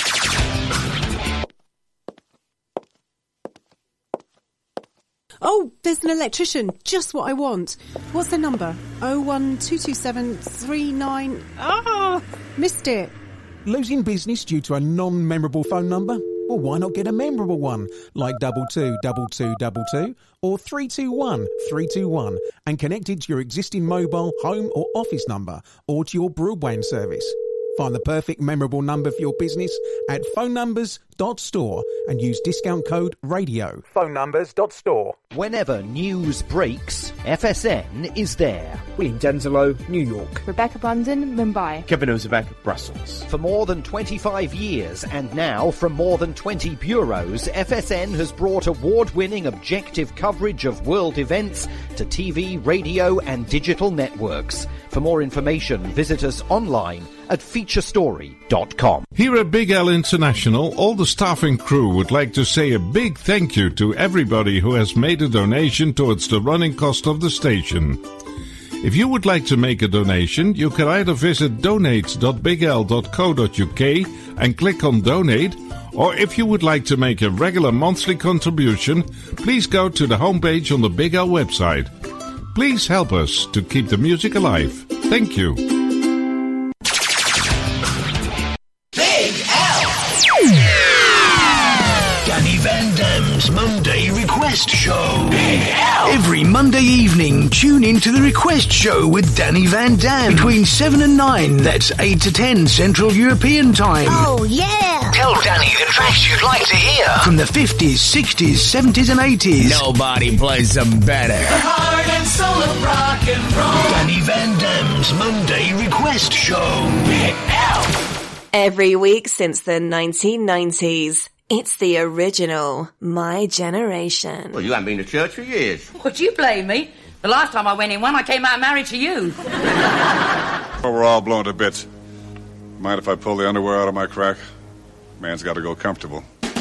[SPEAKER 12] Oh, there's an electrician. Just what I want. What's the number? Oh one two two seven three nine. Ah, missed it.
[SPEAKER 20] Losing business due to a non-memorable phone number? Well, why not get a memorable one, like double two double two double two or three two one three two one, and connected to your existing mobile, home or office number, or to your broadband service. Find the perfect memorable number for your business at phone numbers dot store and use discount code radio. phone numbers dot store.
[SPEAKER 21] Whenever news breaks, F S N is there.
[SPEAKER 22] William Denzelo, New York.
[SPEAKER 23] Rebecca Bundon, Mumbai.
[SPEAKER 22] Kevin Ozebek, Brussels.
[SPEAKER 21] For more than twenty-five years and now from more than twenty bureaus, F S N has brought award-winning objective coverage of world events to T V, radio and digital networks. For more information, visit us online at feature story dot com.
[SPEAKER 26] Here at Big L International, all the staff and crew would like to say a big thank you to everybody who has made a donation towards the running cost of the station. If you would like to make a donation, you can either visit donate dot big l dot co dot u k and click on donate, or if you would like to make a regular monthly contribution, please go to the homepage on the Big L website. Please help us to keep the music alive. Thank you.
[SPEAKER 5] Dam's Monday Request Show. Every Monday evening, tune in to the Request Show with Danny Van Dam between seven and nine. That's eight to ten Central European Time.
[SPEAKER 6] Oh, yeah.
[SPEAKER 5] Tell Danny the tracks you'd like to hear from the fifties, sixties, seventies and eighties.
[SPEAKER 8] Nobody plays them better.
[SPEAKER 4] The heart and soul of rock and roll.
[SPEAKER 5] Danny Van Dam's Monday Request Show.
[SPEAKER 1] Every week since the nineteen nineties, it's the original My Generation.
[SPEAKER 3] Well, you haven't been to church for years.
[SPEAKER 9] Would you blame me? The last time I went in one, I came out married to you.
[SPEAKER 19] Oh, we're all blown to bits. Mind if I pull the underwear out of my crack? Man's got to go comfortable.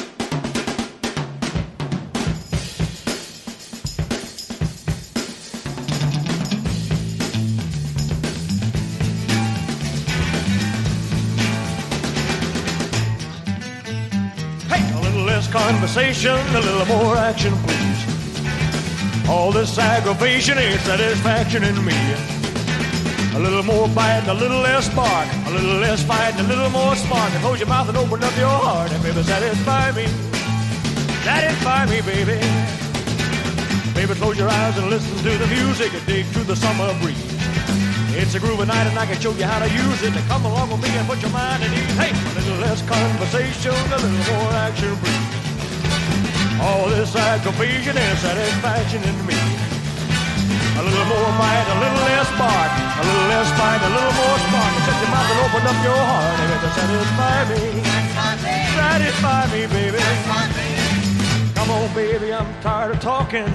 [SPEAKER 14] Hey, a little less conversation, a little more action, please. All this aggravation ain't satisfaction in me. A little more bite, a little less bark, a little less fight, a little more spark. And close your mouth and open up your heart, and baby, satisfy me. Satisfy me, baby. Baby, close your eyes and listen to the music and dig through the summer breeze. It's a groovy night and I can show you how to use it. To come along with me and put your mind at ease. Hey, a little less conversation, a little more action, please. All this aggravation and satisfaction in me. A little more bite, a little less bark, a little less fight, a little more spark. Shut your mouth and open up your heart and it'll satisfy me. Satisfy me, baby. Come on, baby, I'm tired of talking.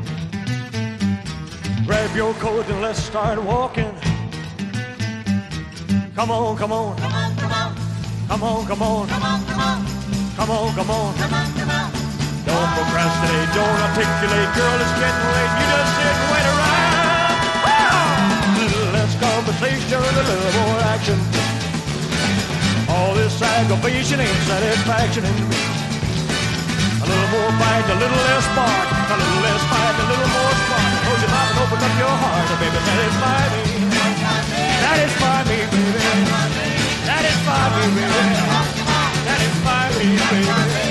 [SPEAKER 14] Grab your coat and let's start walking. Come on, come on. Come on, come on. Come on, come on. Come on, come on. Come on, come on. Come on, come on. Don't procrastinate, don't articulate, girl, it's getting late. You just sit and wait around. A little less conversation, a little more action. All this aggravation ain't satisfaction in me. A little more bite, a little less bark, a little less fight, a little more spark. Close your mouth and open up your heart, and baby, satisfy me. Satisfy me, baby. Satisfy me, baby. Satisfy me, baby.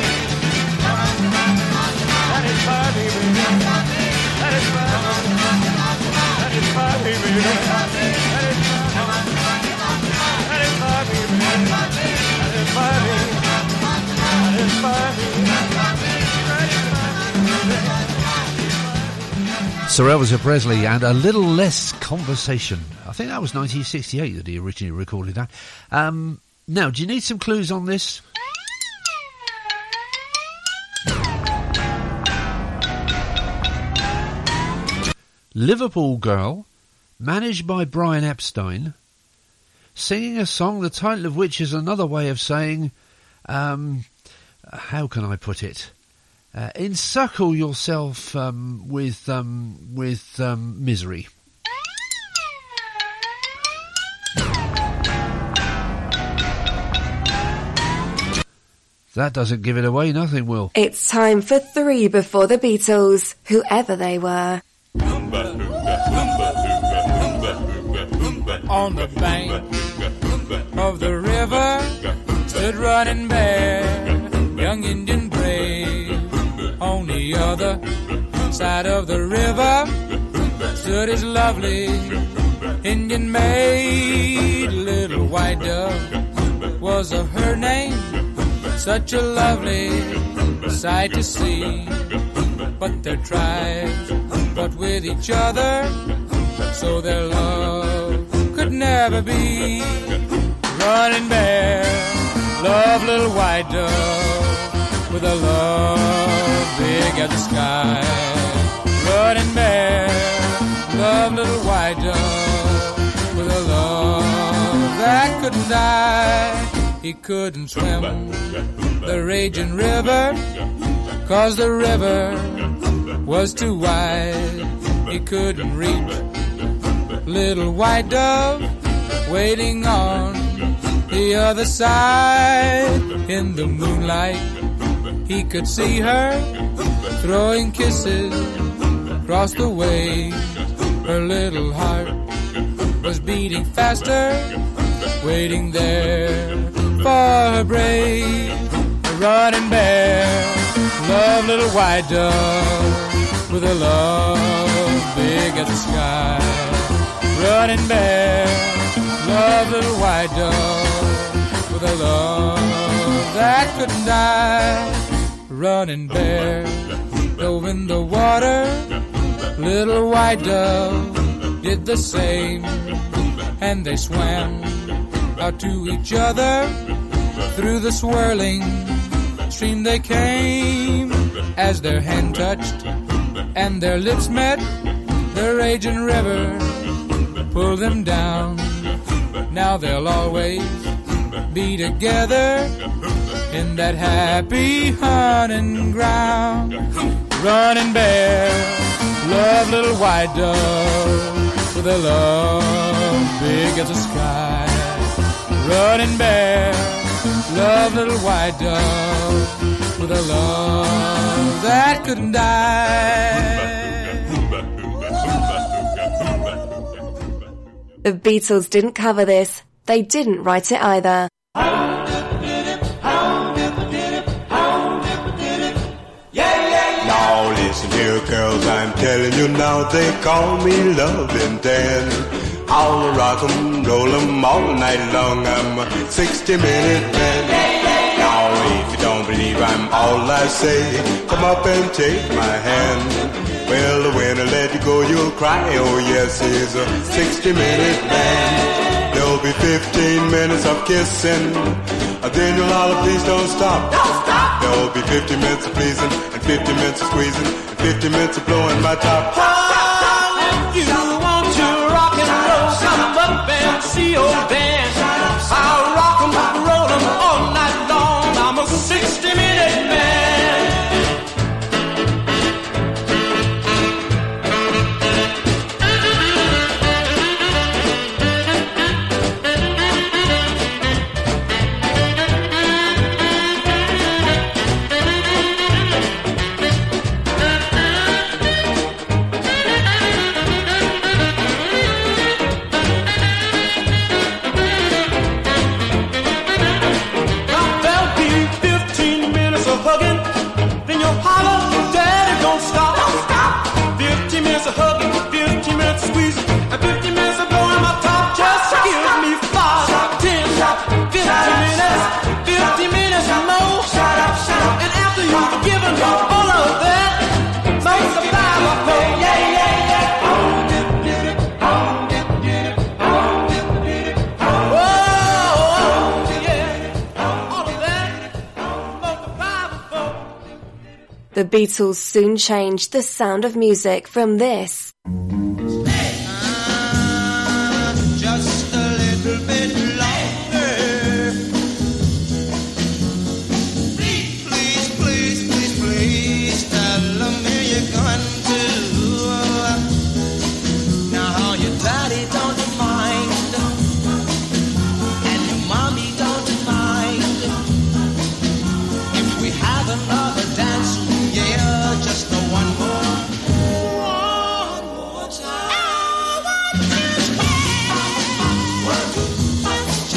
[SPEAKER 14] Satisfy me, baby. Satisfy me. Satisfy me, baby. Satisfy me, baby. Satisfy me. Satisfy me.
[SPEAKER 2] Sir Elvis Presley and A Little Less Conversation. I think that was nineteen sixty-eight that he originally recorded that. Um, now, do you need some clues on this? Liverpool girl, managed by Brian Epstein, singing a song the title of which is another way of saying, um, how can I put it? Uh, encircle yourself um, with um, with um, misery. That doesn't give it away, nothing will.
[SPEAKER 1] It's time for three before the Beatles, whoever they were.
[SPEAKER 7] On the bank of the river stood Running Bear, young Indian brave. On the other side of the river stood his lovely Indian maid. Little White Dove was a her name, such a lovely sight to see. But their tribes fought with each other, so their love could never be. Running Bear loved Little White Dove with a love big as the sky. Running Bear loved Little White Dove with a love that couldn't die. He couldn't swim the raging river, 'cause the river was too wide. He couldn't reach Little White Dove waiting on the other side. In the moonlight he could see her throwing kisses across the way. Her little heart was beating faster, waiting there for her brave. Running Bear Love little white dove with a love big as the sky. Running bear, love little white dove with a love that couldn't die. Running bear, dove in the water, little white dove did the same, and they swam out to each other. Through the swirling stream they came. As their hand touched and their lips met, the raging river pulled them down. Now they'll always be together in that happy hunting ground. Running bear, love little white dove with a love big as the sky. Running bear, love little white dove with a love that couldn't die.
[SPEAKER 1] The Beatles didn't cover this. They didn't write it either.
[SPEAKER 24] Now listen here, girls, I'm telling you now, they call me Lovin' Dan. I'll rock 'em, roll 'em all night long. I'm a sixty minute man. Now if you don't believe I'm all I say, come up and take my hand. Well, when I let you go, you'll cry. Oh yes, he's a sixty minute man. There'll be fifteen minutes of kissing, then you'll holler, please don't stop. Don't stop. There'll be fifty minutes of pleasing, and fifty minutes of squeezing, and fifty minutes of blowing my top.
[SPEAKER 7] Oh, if you want to rock and roll, come up and see old Dan. I'll rock 'em, roll 'em all night long. I'm a sixty minute man.
[SPEAKER 1] The Beatles soon changed the sound of music from this.
[SPEAKER 15] Just a little bit longer. Please, please, please, please, please, tell me you're going to. Now your daddy don't mind, and your mommy don't mind, if we have another dance. Yeah, just the one more, one more time. I want this way. One, two, please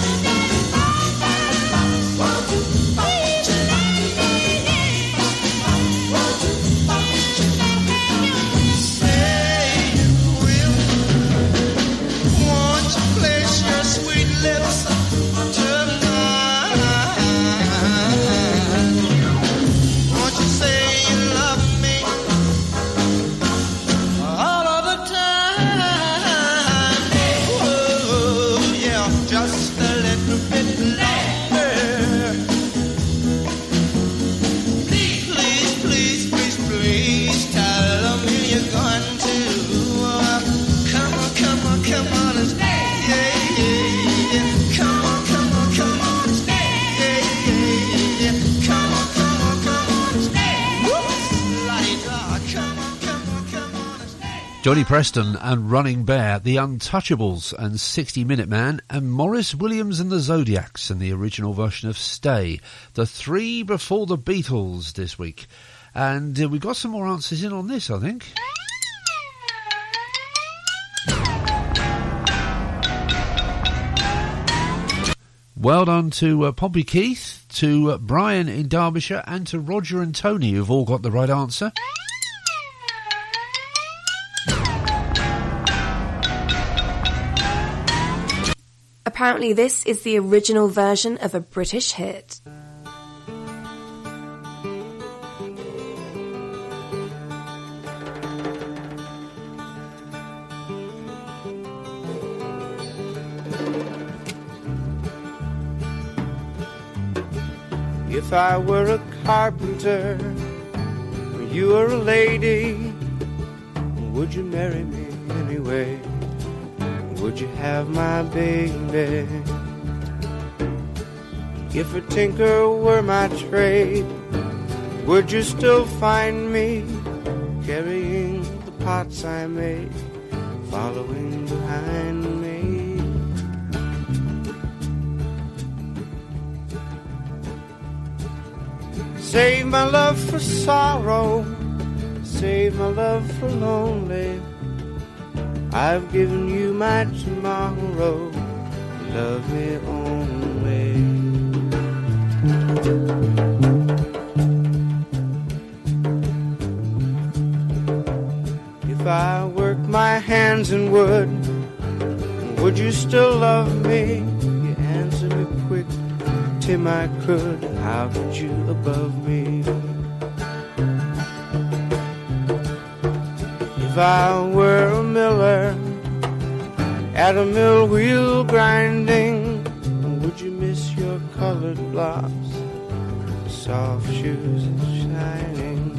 [SPEAKER 15] say you will. Won't you place your sweet lips tonight? Won't you say
[SPEAKER 2] Johnny Preston and Running Bear, The Untouchables and sixty minute man, and Maurice Williams and the Zodiacs and the original version of Stay. The three before the Beatles this week. And uh, we've got some more answers in on this, I think. Well done to uh, Pompey Keith, to uh, Brian in Derbyshire, and to Roger and Tony, who've all got the right answer.
[SPEAKER 1] Apparently this is the original version of a British hit.
[SPEAKER 7] If I were a carpenter, or you were a lady, would you marry me anyway? Would you have my baby? If a tinker were my trade, would you still find me carrying the pots I made, following behind me? Save my love for sorrow, save my love for lonely. I've given you my tomorrow, love me only. If I work my hands in wood, would you still love me? You answer me quick, Tim, I could. How could you above me? If I were a miller at a mill wheel grinding, would you miss your colored blocks, soft shoes shining?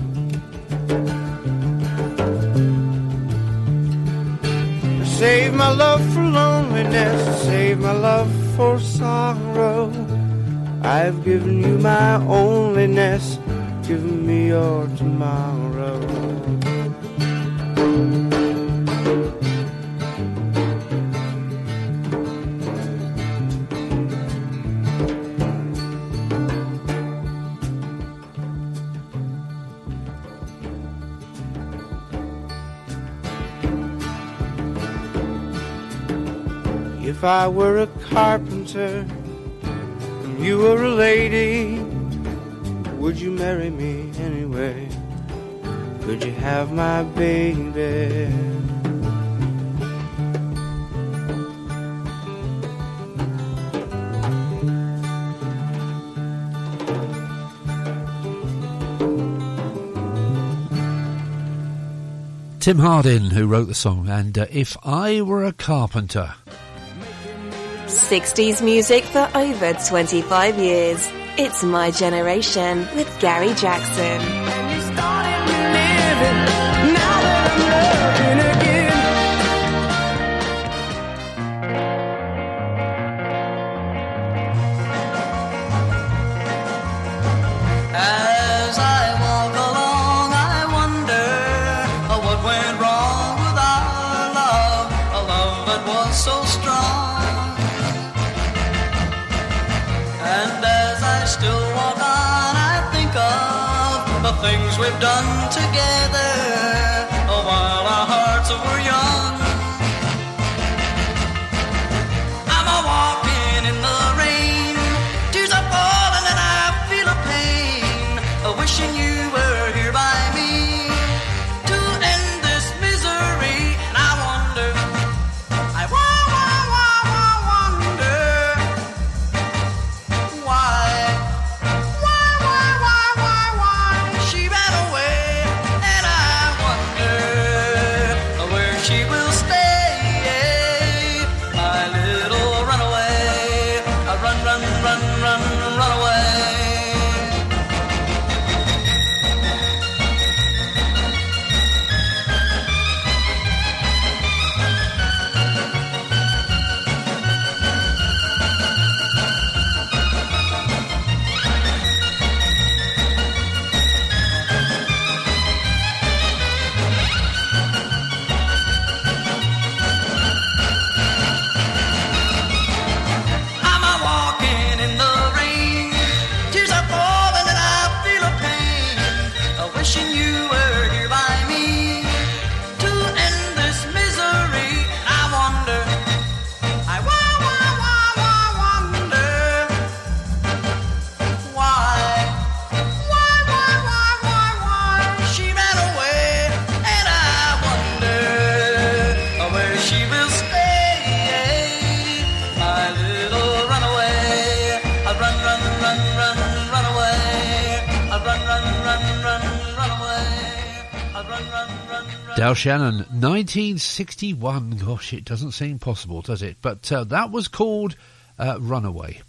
[SPEAKER 7] Save my love for loneliness, save my love for sorrow. I've given you my onlyness, given me your tomorrow. If I were a carpenter, and you were a lady, would you marry me anyway? Could you have my baby?
[SPEAKER 2] Tim Hardin, who wrote the song, and uh, If I Were a Carpenter.
[SPEAKER 1] sixties music for over twenty-five years. It's My Generation with Gary Jackson.
[SPEAKER 4] As I walk along, I wonder uh, what went wrong with our love, a love that was so strong. And as I still walk on, I think of the things we've done together uh, while our hearts were young. I'm a walking in the rain, tears are falling and I feel a pain, uh, wishing you were here by me to end this misery. And I wonder, I wa- wa- wa- wa- wonder why, why, why, why, why, why she ran away. And I wonder where she will stay, my little runaway. I run, run, run, run, run away.
[SPEAKER 2] Del Shannon, nineteen sixty-one. Gosh, it doesn't seem possible, does it? But uh, that was called uh, Runaway.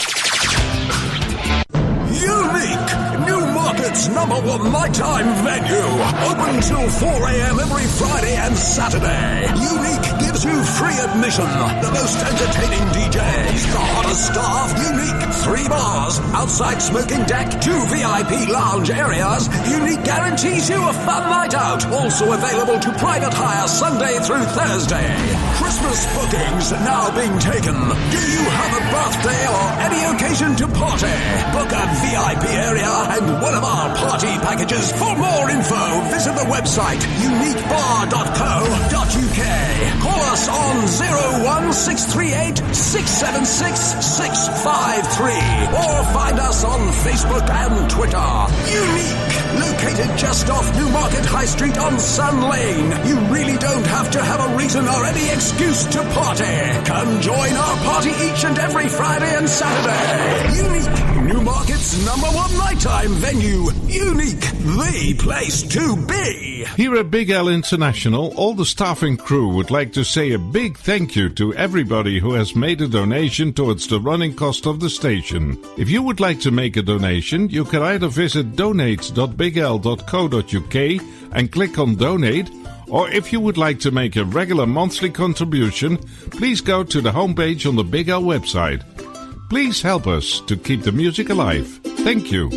[SPEAKER 5] Unique! Newmarket's number one nighttime venue. Open till four a.m. every Friday and Saturday. Unique gives you free admission. The most entertaining D Js, the hottest staff. Unique. Three bars, outside smoking deck, two V I P lounge areas. Unique guarantees you a fun night out. Also available to private hire Sunday through Thursday. Christmas bookings now being taken. Do you have a birthday or any occasion to party? Book a V I P area and one of our party packages. For more info, visit the website unique bar dot co dot uk. Call us on zero one six three eight six seven six six five three or find us on Facebook and Twitter. Unique, located just off Newmarket High Street on Sun Lane. You really don't have to have a reason or any excuse to party. Come join our party each and every Friday and Saturday. Unique, Newmarket's number one nighttime venue. Unique, the place to be.
[SPEAKER 26] Here at Big L International, all the staff and crew would like to say a big thank you to everybody who has made a donation towards the running cost of the station. If you would like to make a donation, you can either visit donate dot big l dot co dot uk and click on donate, or if you would like to make a regular monthly contribution, please go to the homepage on the Big L website. Please help us to keep the music alive. Thank you.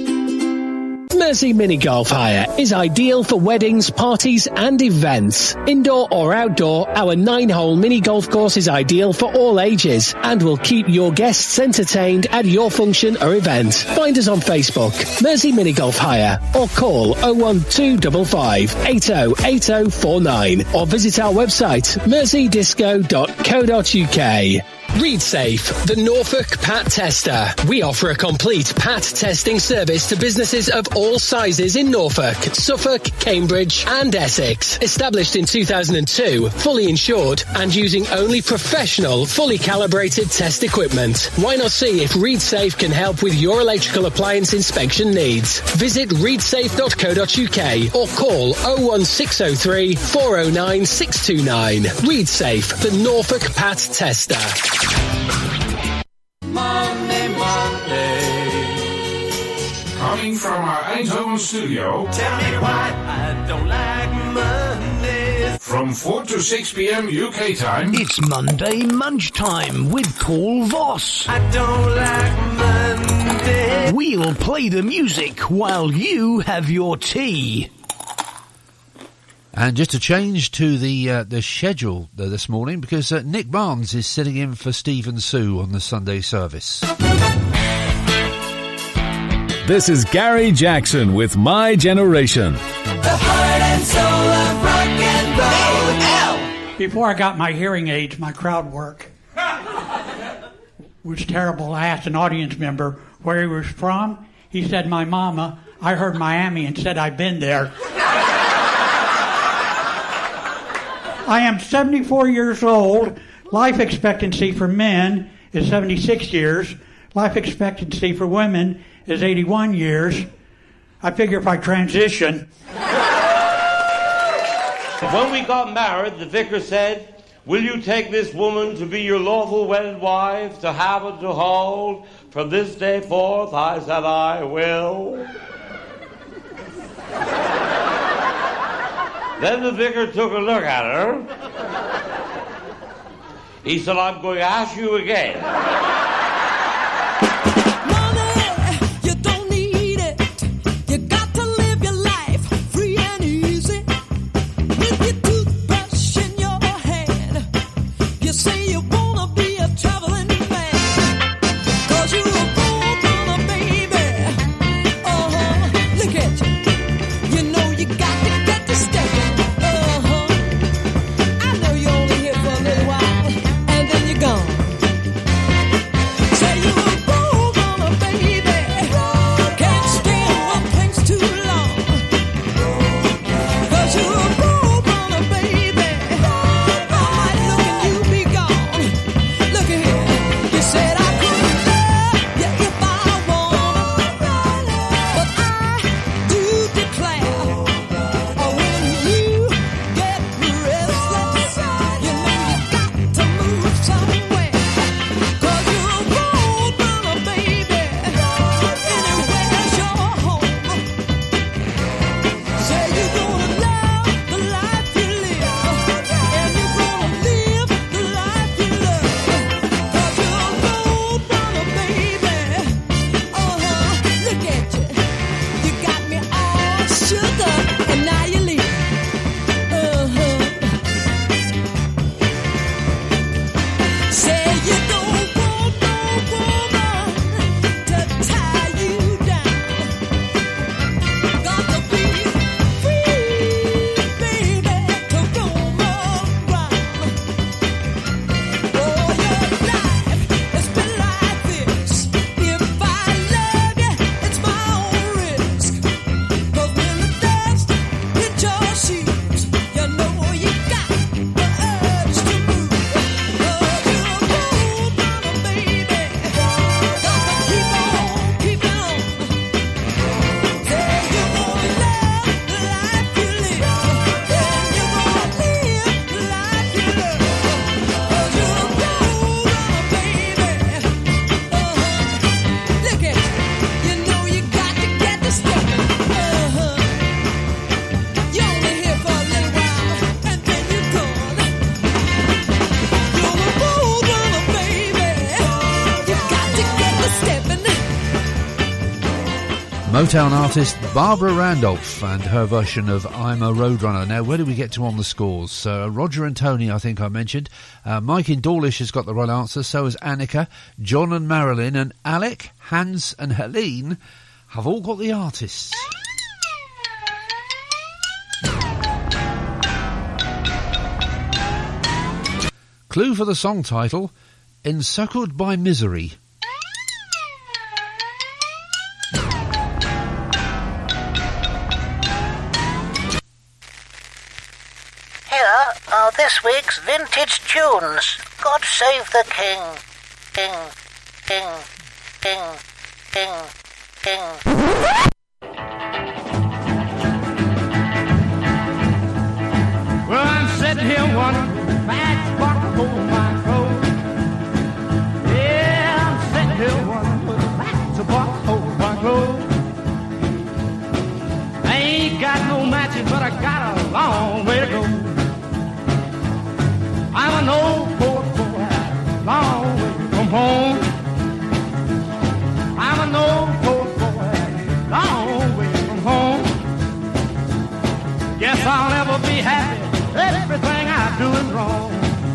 [SPEAKER 6] Mersey Mini Golf Hire is ideal for weddings, parties and events. Indoor or outdoor, our nine-hole mini golf course is ideal for all ages and will keep your guests entertained at your function or event. Find us on Facebook, Mersey Mini Golf Hire, or call oh one two five five eight oh eight oh four nine or visit our website, mersey disco dot co dot uk. ReadSafe, the Norfolk Pat Tester. We offer a complete Pat testing service to businesses of all sizes in Norfolk, Suffolk, Cambridge and Essex. Established in two thousand two, fully insured and using only professional, fully calibrated test equipment. Why not see if ReadSafe can help with your electrical appliance inspection needs? Visit read safe dot co dot uk or call oh one six oh three four oh nine six two nine. ReadSafe, the Norfolk Pat Tester.
[SPEAKER 16] Monday, Monday. Coming from our Eindhoven studio.
[SPEAKER 4] Tell me why I don't like Mondays.
[SPEAKER 16] From four to six p.m. U K time.
[SPEAKER 5] It's Monday Munch Time with Paul Voss.
[SPEAKER 4] I don't like Mondays.
[SPEAKER 5] We'll play the music while you have your tea.
[SPEAKER 2] And just to change to the uh, the schedule uh, this morning, because uh, Nick Barnes is sitting in for Stephen Sue on the Sunday service.
[SPEAKER 10] This is Gary Jackson with My Generation.
[SPEAKER 4] The heart and soul of rock and roll.
[SPEAKER 11] Before I got my hearing aids, my crowd work was terrible. I asked an audience member where he was from. He said, my mama. I heard Miami and said, I've been there. I am seventy-four years old. Life expectancy for men is seventy-six years. Life expectancy for women is eighty-one years. I figure if I transition...
[SPEAKER 18] When we got married, the vicar said, will you take this woman to be your lawful wedded wife, to have and to hold? From this day forth, I said, I will. Then the vicar took a look at her. He said, I'm going to ask you again.
[SPEAKER 4] Money, you don't need it. You got to live your life free and easy. With your toothbrush in your hand. You say you want to be a traveling man. Cause you're a gold-digger, baby. Uh-huh, look at you. You know you got to get to stay.
[SPEAKER 2] Motown artist Barbara Randolph and her version of I'm a Roadrunner. Now, where do we get to on the scores? Uh, Roger and Tony, I think I mentioned. Uh, Mike in Dawlish has got the right answer. So has Annika, John and Marilyn, and Alec, Hans and Helene have all got the artists. Clue for the song title, Encircled by Misery.
[SPEAKER 12] Here are this week's vintage tunes. God save the king. King, king, king, king, king.
[SPEAKER 7] Well, I'm sitting here wondering, back walk over my clothes. Yeah, I'm sitting here wondering, back to walk over my clothes. I ain't got no matches, but I got a long way to go. I'm an old poor boy, long way from home. I'm an old poor boy, long way from home. Guess I'll never be happy. Everything I do is wrong.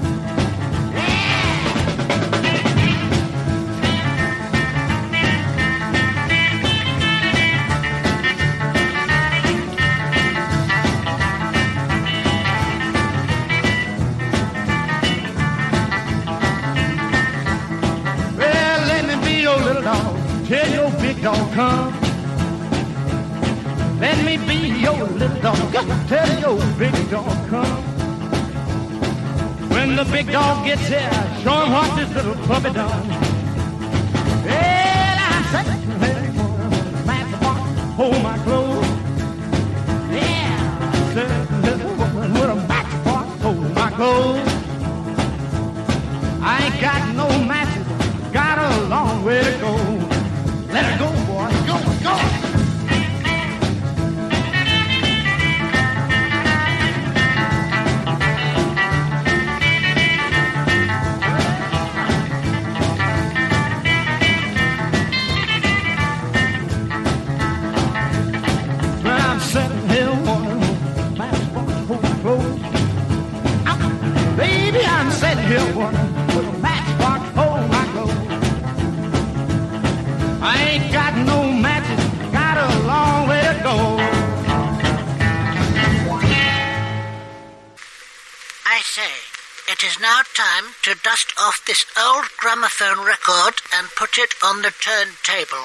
[SPEAKER 7] Well, let me be your little dog. Tell your big dog come. Let me be your little dog. Tell your big dog come. When the big dog gets here, show him what this little puppy done. Well, I'm sitting there, man, the box, hold my clothes. Yeah, I'm sitting there, woman with a matchbox, hold my clothes. I ain't got no matches, got a long way to go. Let it go, boy, go, go. Baby, I'm sitting here wondering, with a matchbox hold my clothes. I ain't got no matches, got a long way to go.
[SPEAKER 12] I say, it is now time to dust off this old gramophone record and put it on the turntable.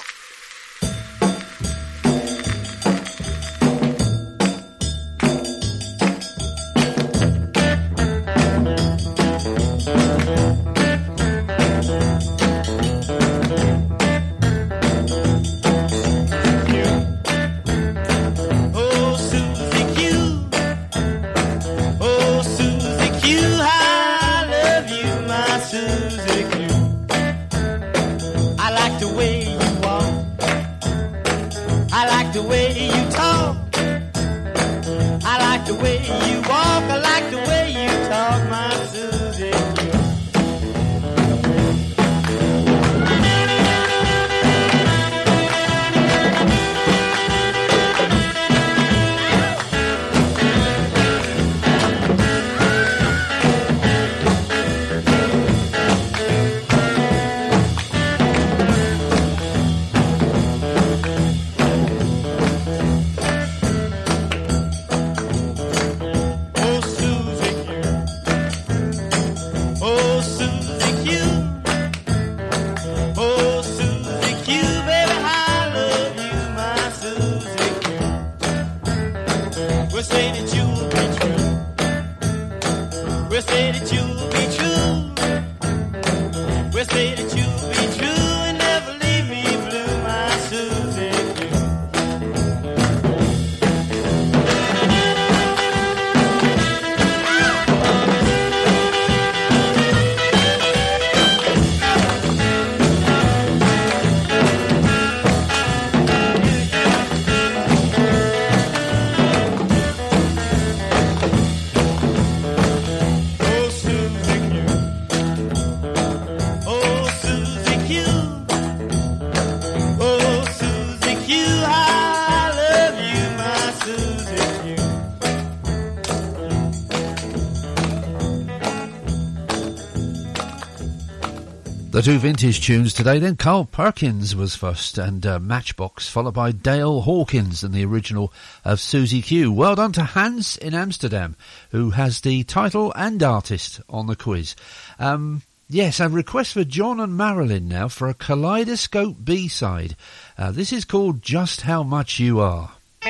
[SPEAKER 2] The two vintage tunes today, then Carl Perkins was first, and uh, Matchbox, followed by Dale Hawkins and the original of Susie Q. Well done to Hans in Amsterdam, who has the title and artist on the quiz. Um, yes, a request for John and Marilyn now for a Kaleidoscope B-side. Uh, this is called Just How Much You Are.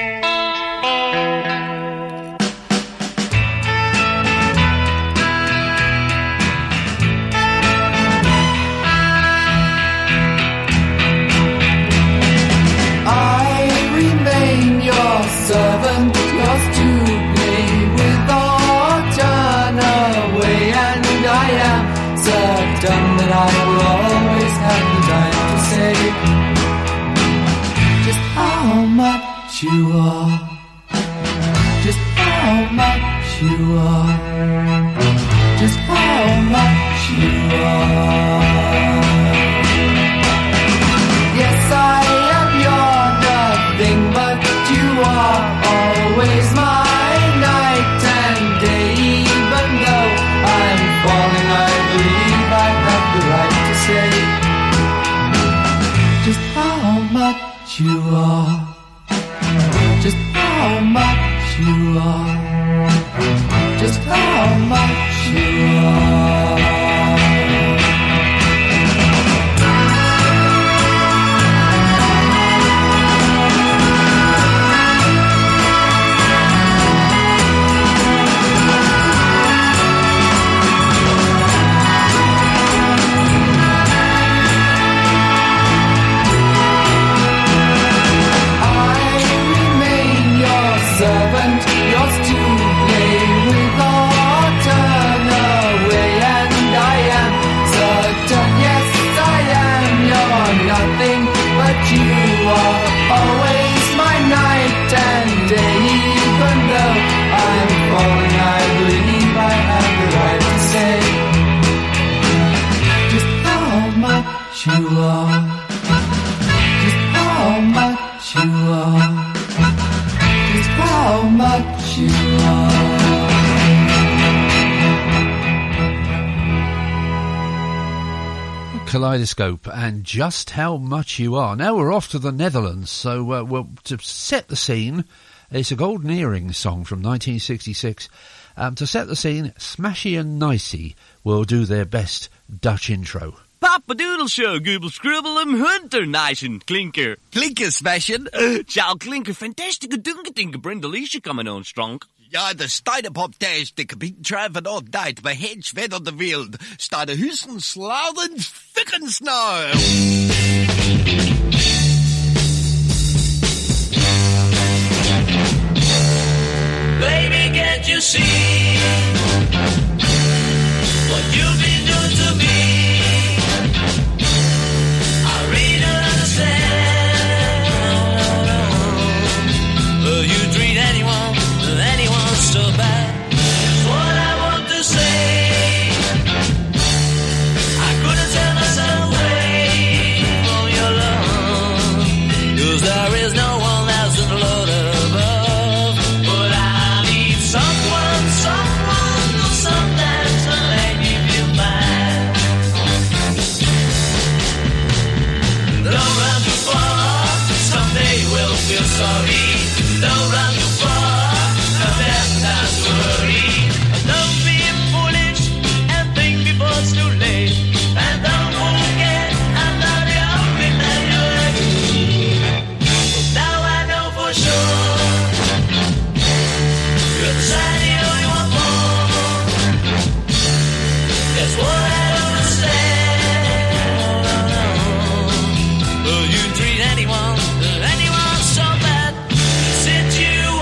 [SPEAKER 4] Servant, yours to play with or turn away, and I am certain that I will always have the time to say just how much you are, just how much you are, just how much you are. Yes, I am your nothing, but you are always my night and day. Even though I'm falling, I believe I have the right to say just how much you are, just how much you are, just how much you are. Servant, yours to play with or turn away, and I am certain, yes, I am your nothing, but you are always my night and day. Even though I'm falling, I believe I have the right to say just how much you are, just how much you are, how much you
[SPEAKER 2] are. Kaleidoscope and Just How Much You Are. Now we're off to the Netherlands, so uh, well, to set the scene, it's a Golden Earring song from nineteen sixty-six. Um, to set the scene, Smashy and Nicey will do their best Dutch intro.
[SPEAKER 13] Papa Doodle Show, Goobel Scribble en Hunter Nation, Klinker.
[SPEAKER 8] Klinker smashen.
[SPEAKER 13] Ciao Klinker, fantastische dunketinke Brindeliesje coming on strong.
[SPEAKER 8] Ja, de Steinepop thuis, de gebied treffen all night, maar hedge wet op de wereld. Sta de hussen slauden, fikken snel.
[SPEAKER 4] Baby, can't you see what you've been doing to me? I really don't understand. Oh, you treat anyone, anyone so bad. It's what I want to say. I couldn't turn myself away from your love, 'cause there is no one else in the Lord above. But I need someone, someone who sometimes will make me feel bad. Don't run too far, someday we'll feel sorry. Don't run too far, now there's time to hurry. Don't be foolish and think before it's too late. And don't forget, I'm not the only man you're but now I know for sure you're the sign the only one for. That's what I don't understand. Oh, you treat anyone, anyone so bad. The situation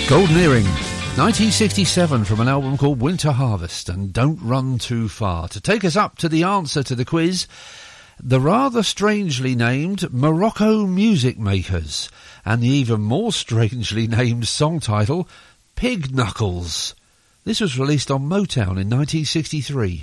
[SPEAKER 2] Golden Earring, nineteen sixty-seven, from an album called Winter Harvest and Don't Run Too Far. To take us up to the answer to the quiz, the rather strangely named Morocco Music Makers and the even more strangely named song title, Pig Knuckles. This was released on Motown in nineteen sixty-three.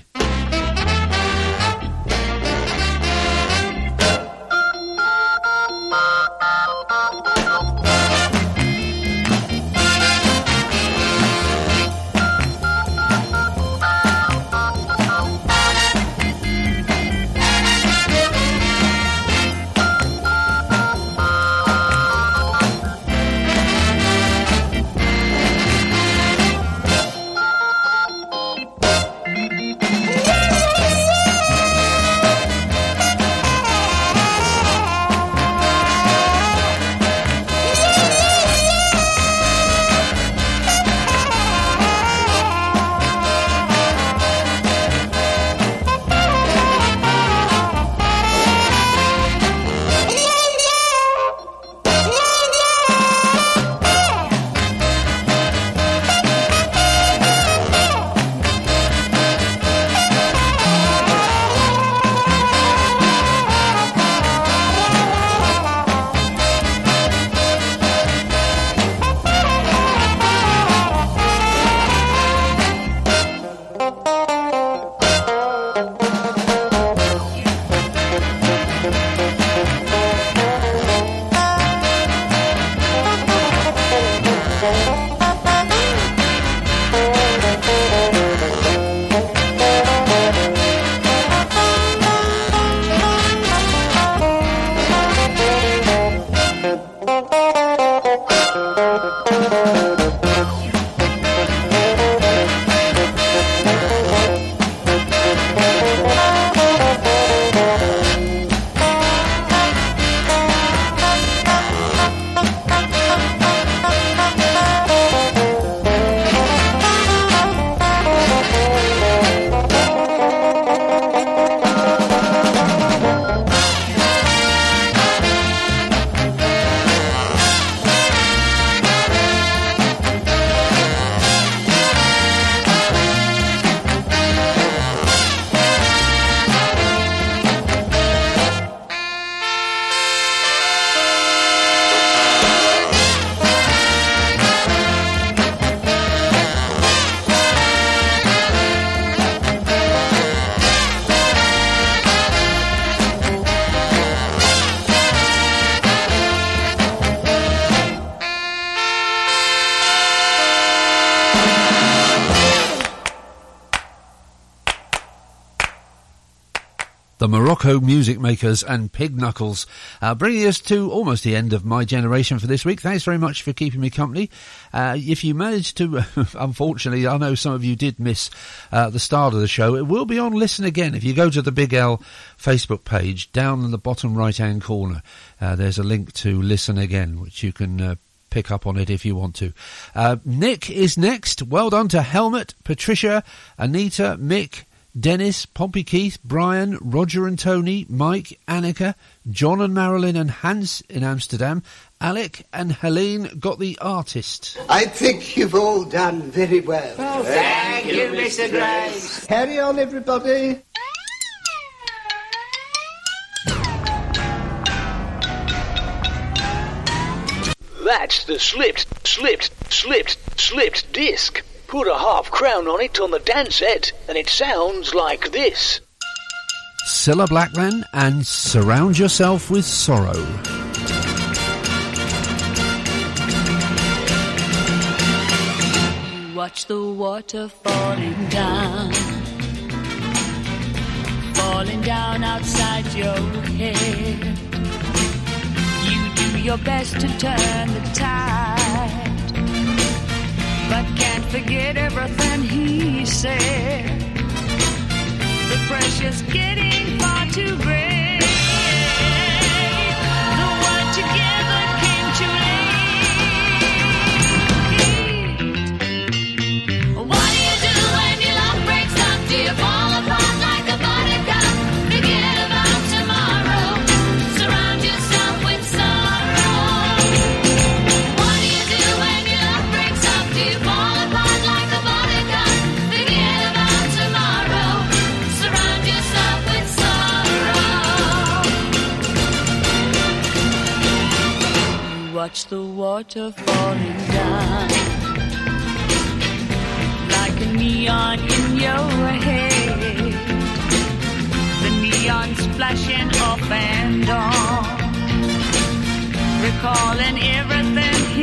[SPEAKER 2] The Morocco Music Makers and Pig Knuckles, uh, bringing us to almost the end of My Generation for this week. Thanks very much for keeping me company. Uh, if you managed to, unfortunately, I know some of you did miss uh, the start of the show, it will be on Listen Again. If you go to the Big L Facebook page, down in the bottom right-hand corner, uh, there's a link to Listen Again, which you can uh, pick up on it if you want to. Uh, Nick is next. Well done to Helmut, Patricia, Anita, Mick, Dennis, Pompey Keith, Brian, Roger and Tony, Mike, Annika, John and Marilyn and Hans in Amsterdam, Alec and Helene got the artist.
[SPEAKER 17] I think you've all done very well.
[SPEAKER 3] Oh, thank, thank you, Mister Grace.
[SPEAKER 17] Carry on, everybody.
[SPEAKER 5] That's the slipped, slipped, slipped, slipped disc. Put a half crown on it on the dance set, and it sounds like this.
[SPEAKER 2] Cilla Blackman and Surround Yourself with Sorrow.
[SPEAKER 20] Watch the water falling down, falling down outside your head. You do your best to turn the tide, but can't forget everything he said. The pressure's getting far too great. The one together came too late. What do you do when your love breaks up? Do you fall apart like a buttercup? Forget about tomorrow. Surround yourself with sorrow. What do you do when your love breaks up?
[SPEAKER 9] watch the water falling down like a neon in your head. The neon's flashing up and on, recalling everything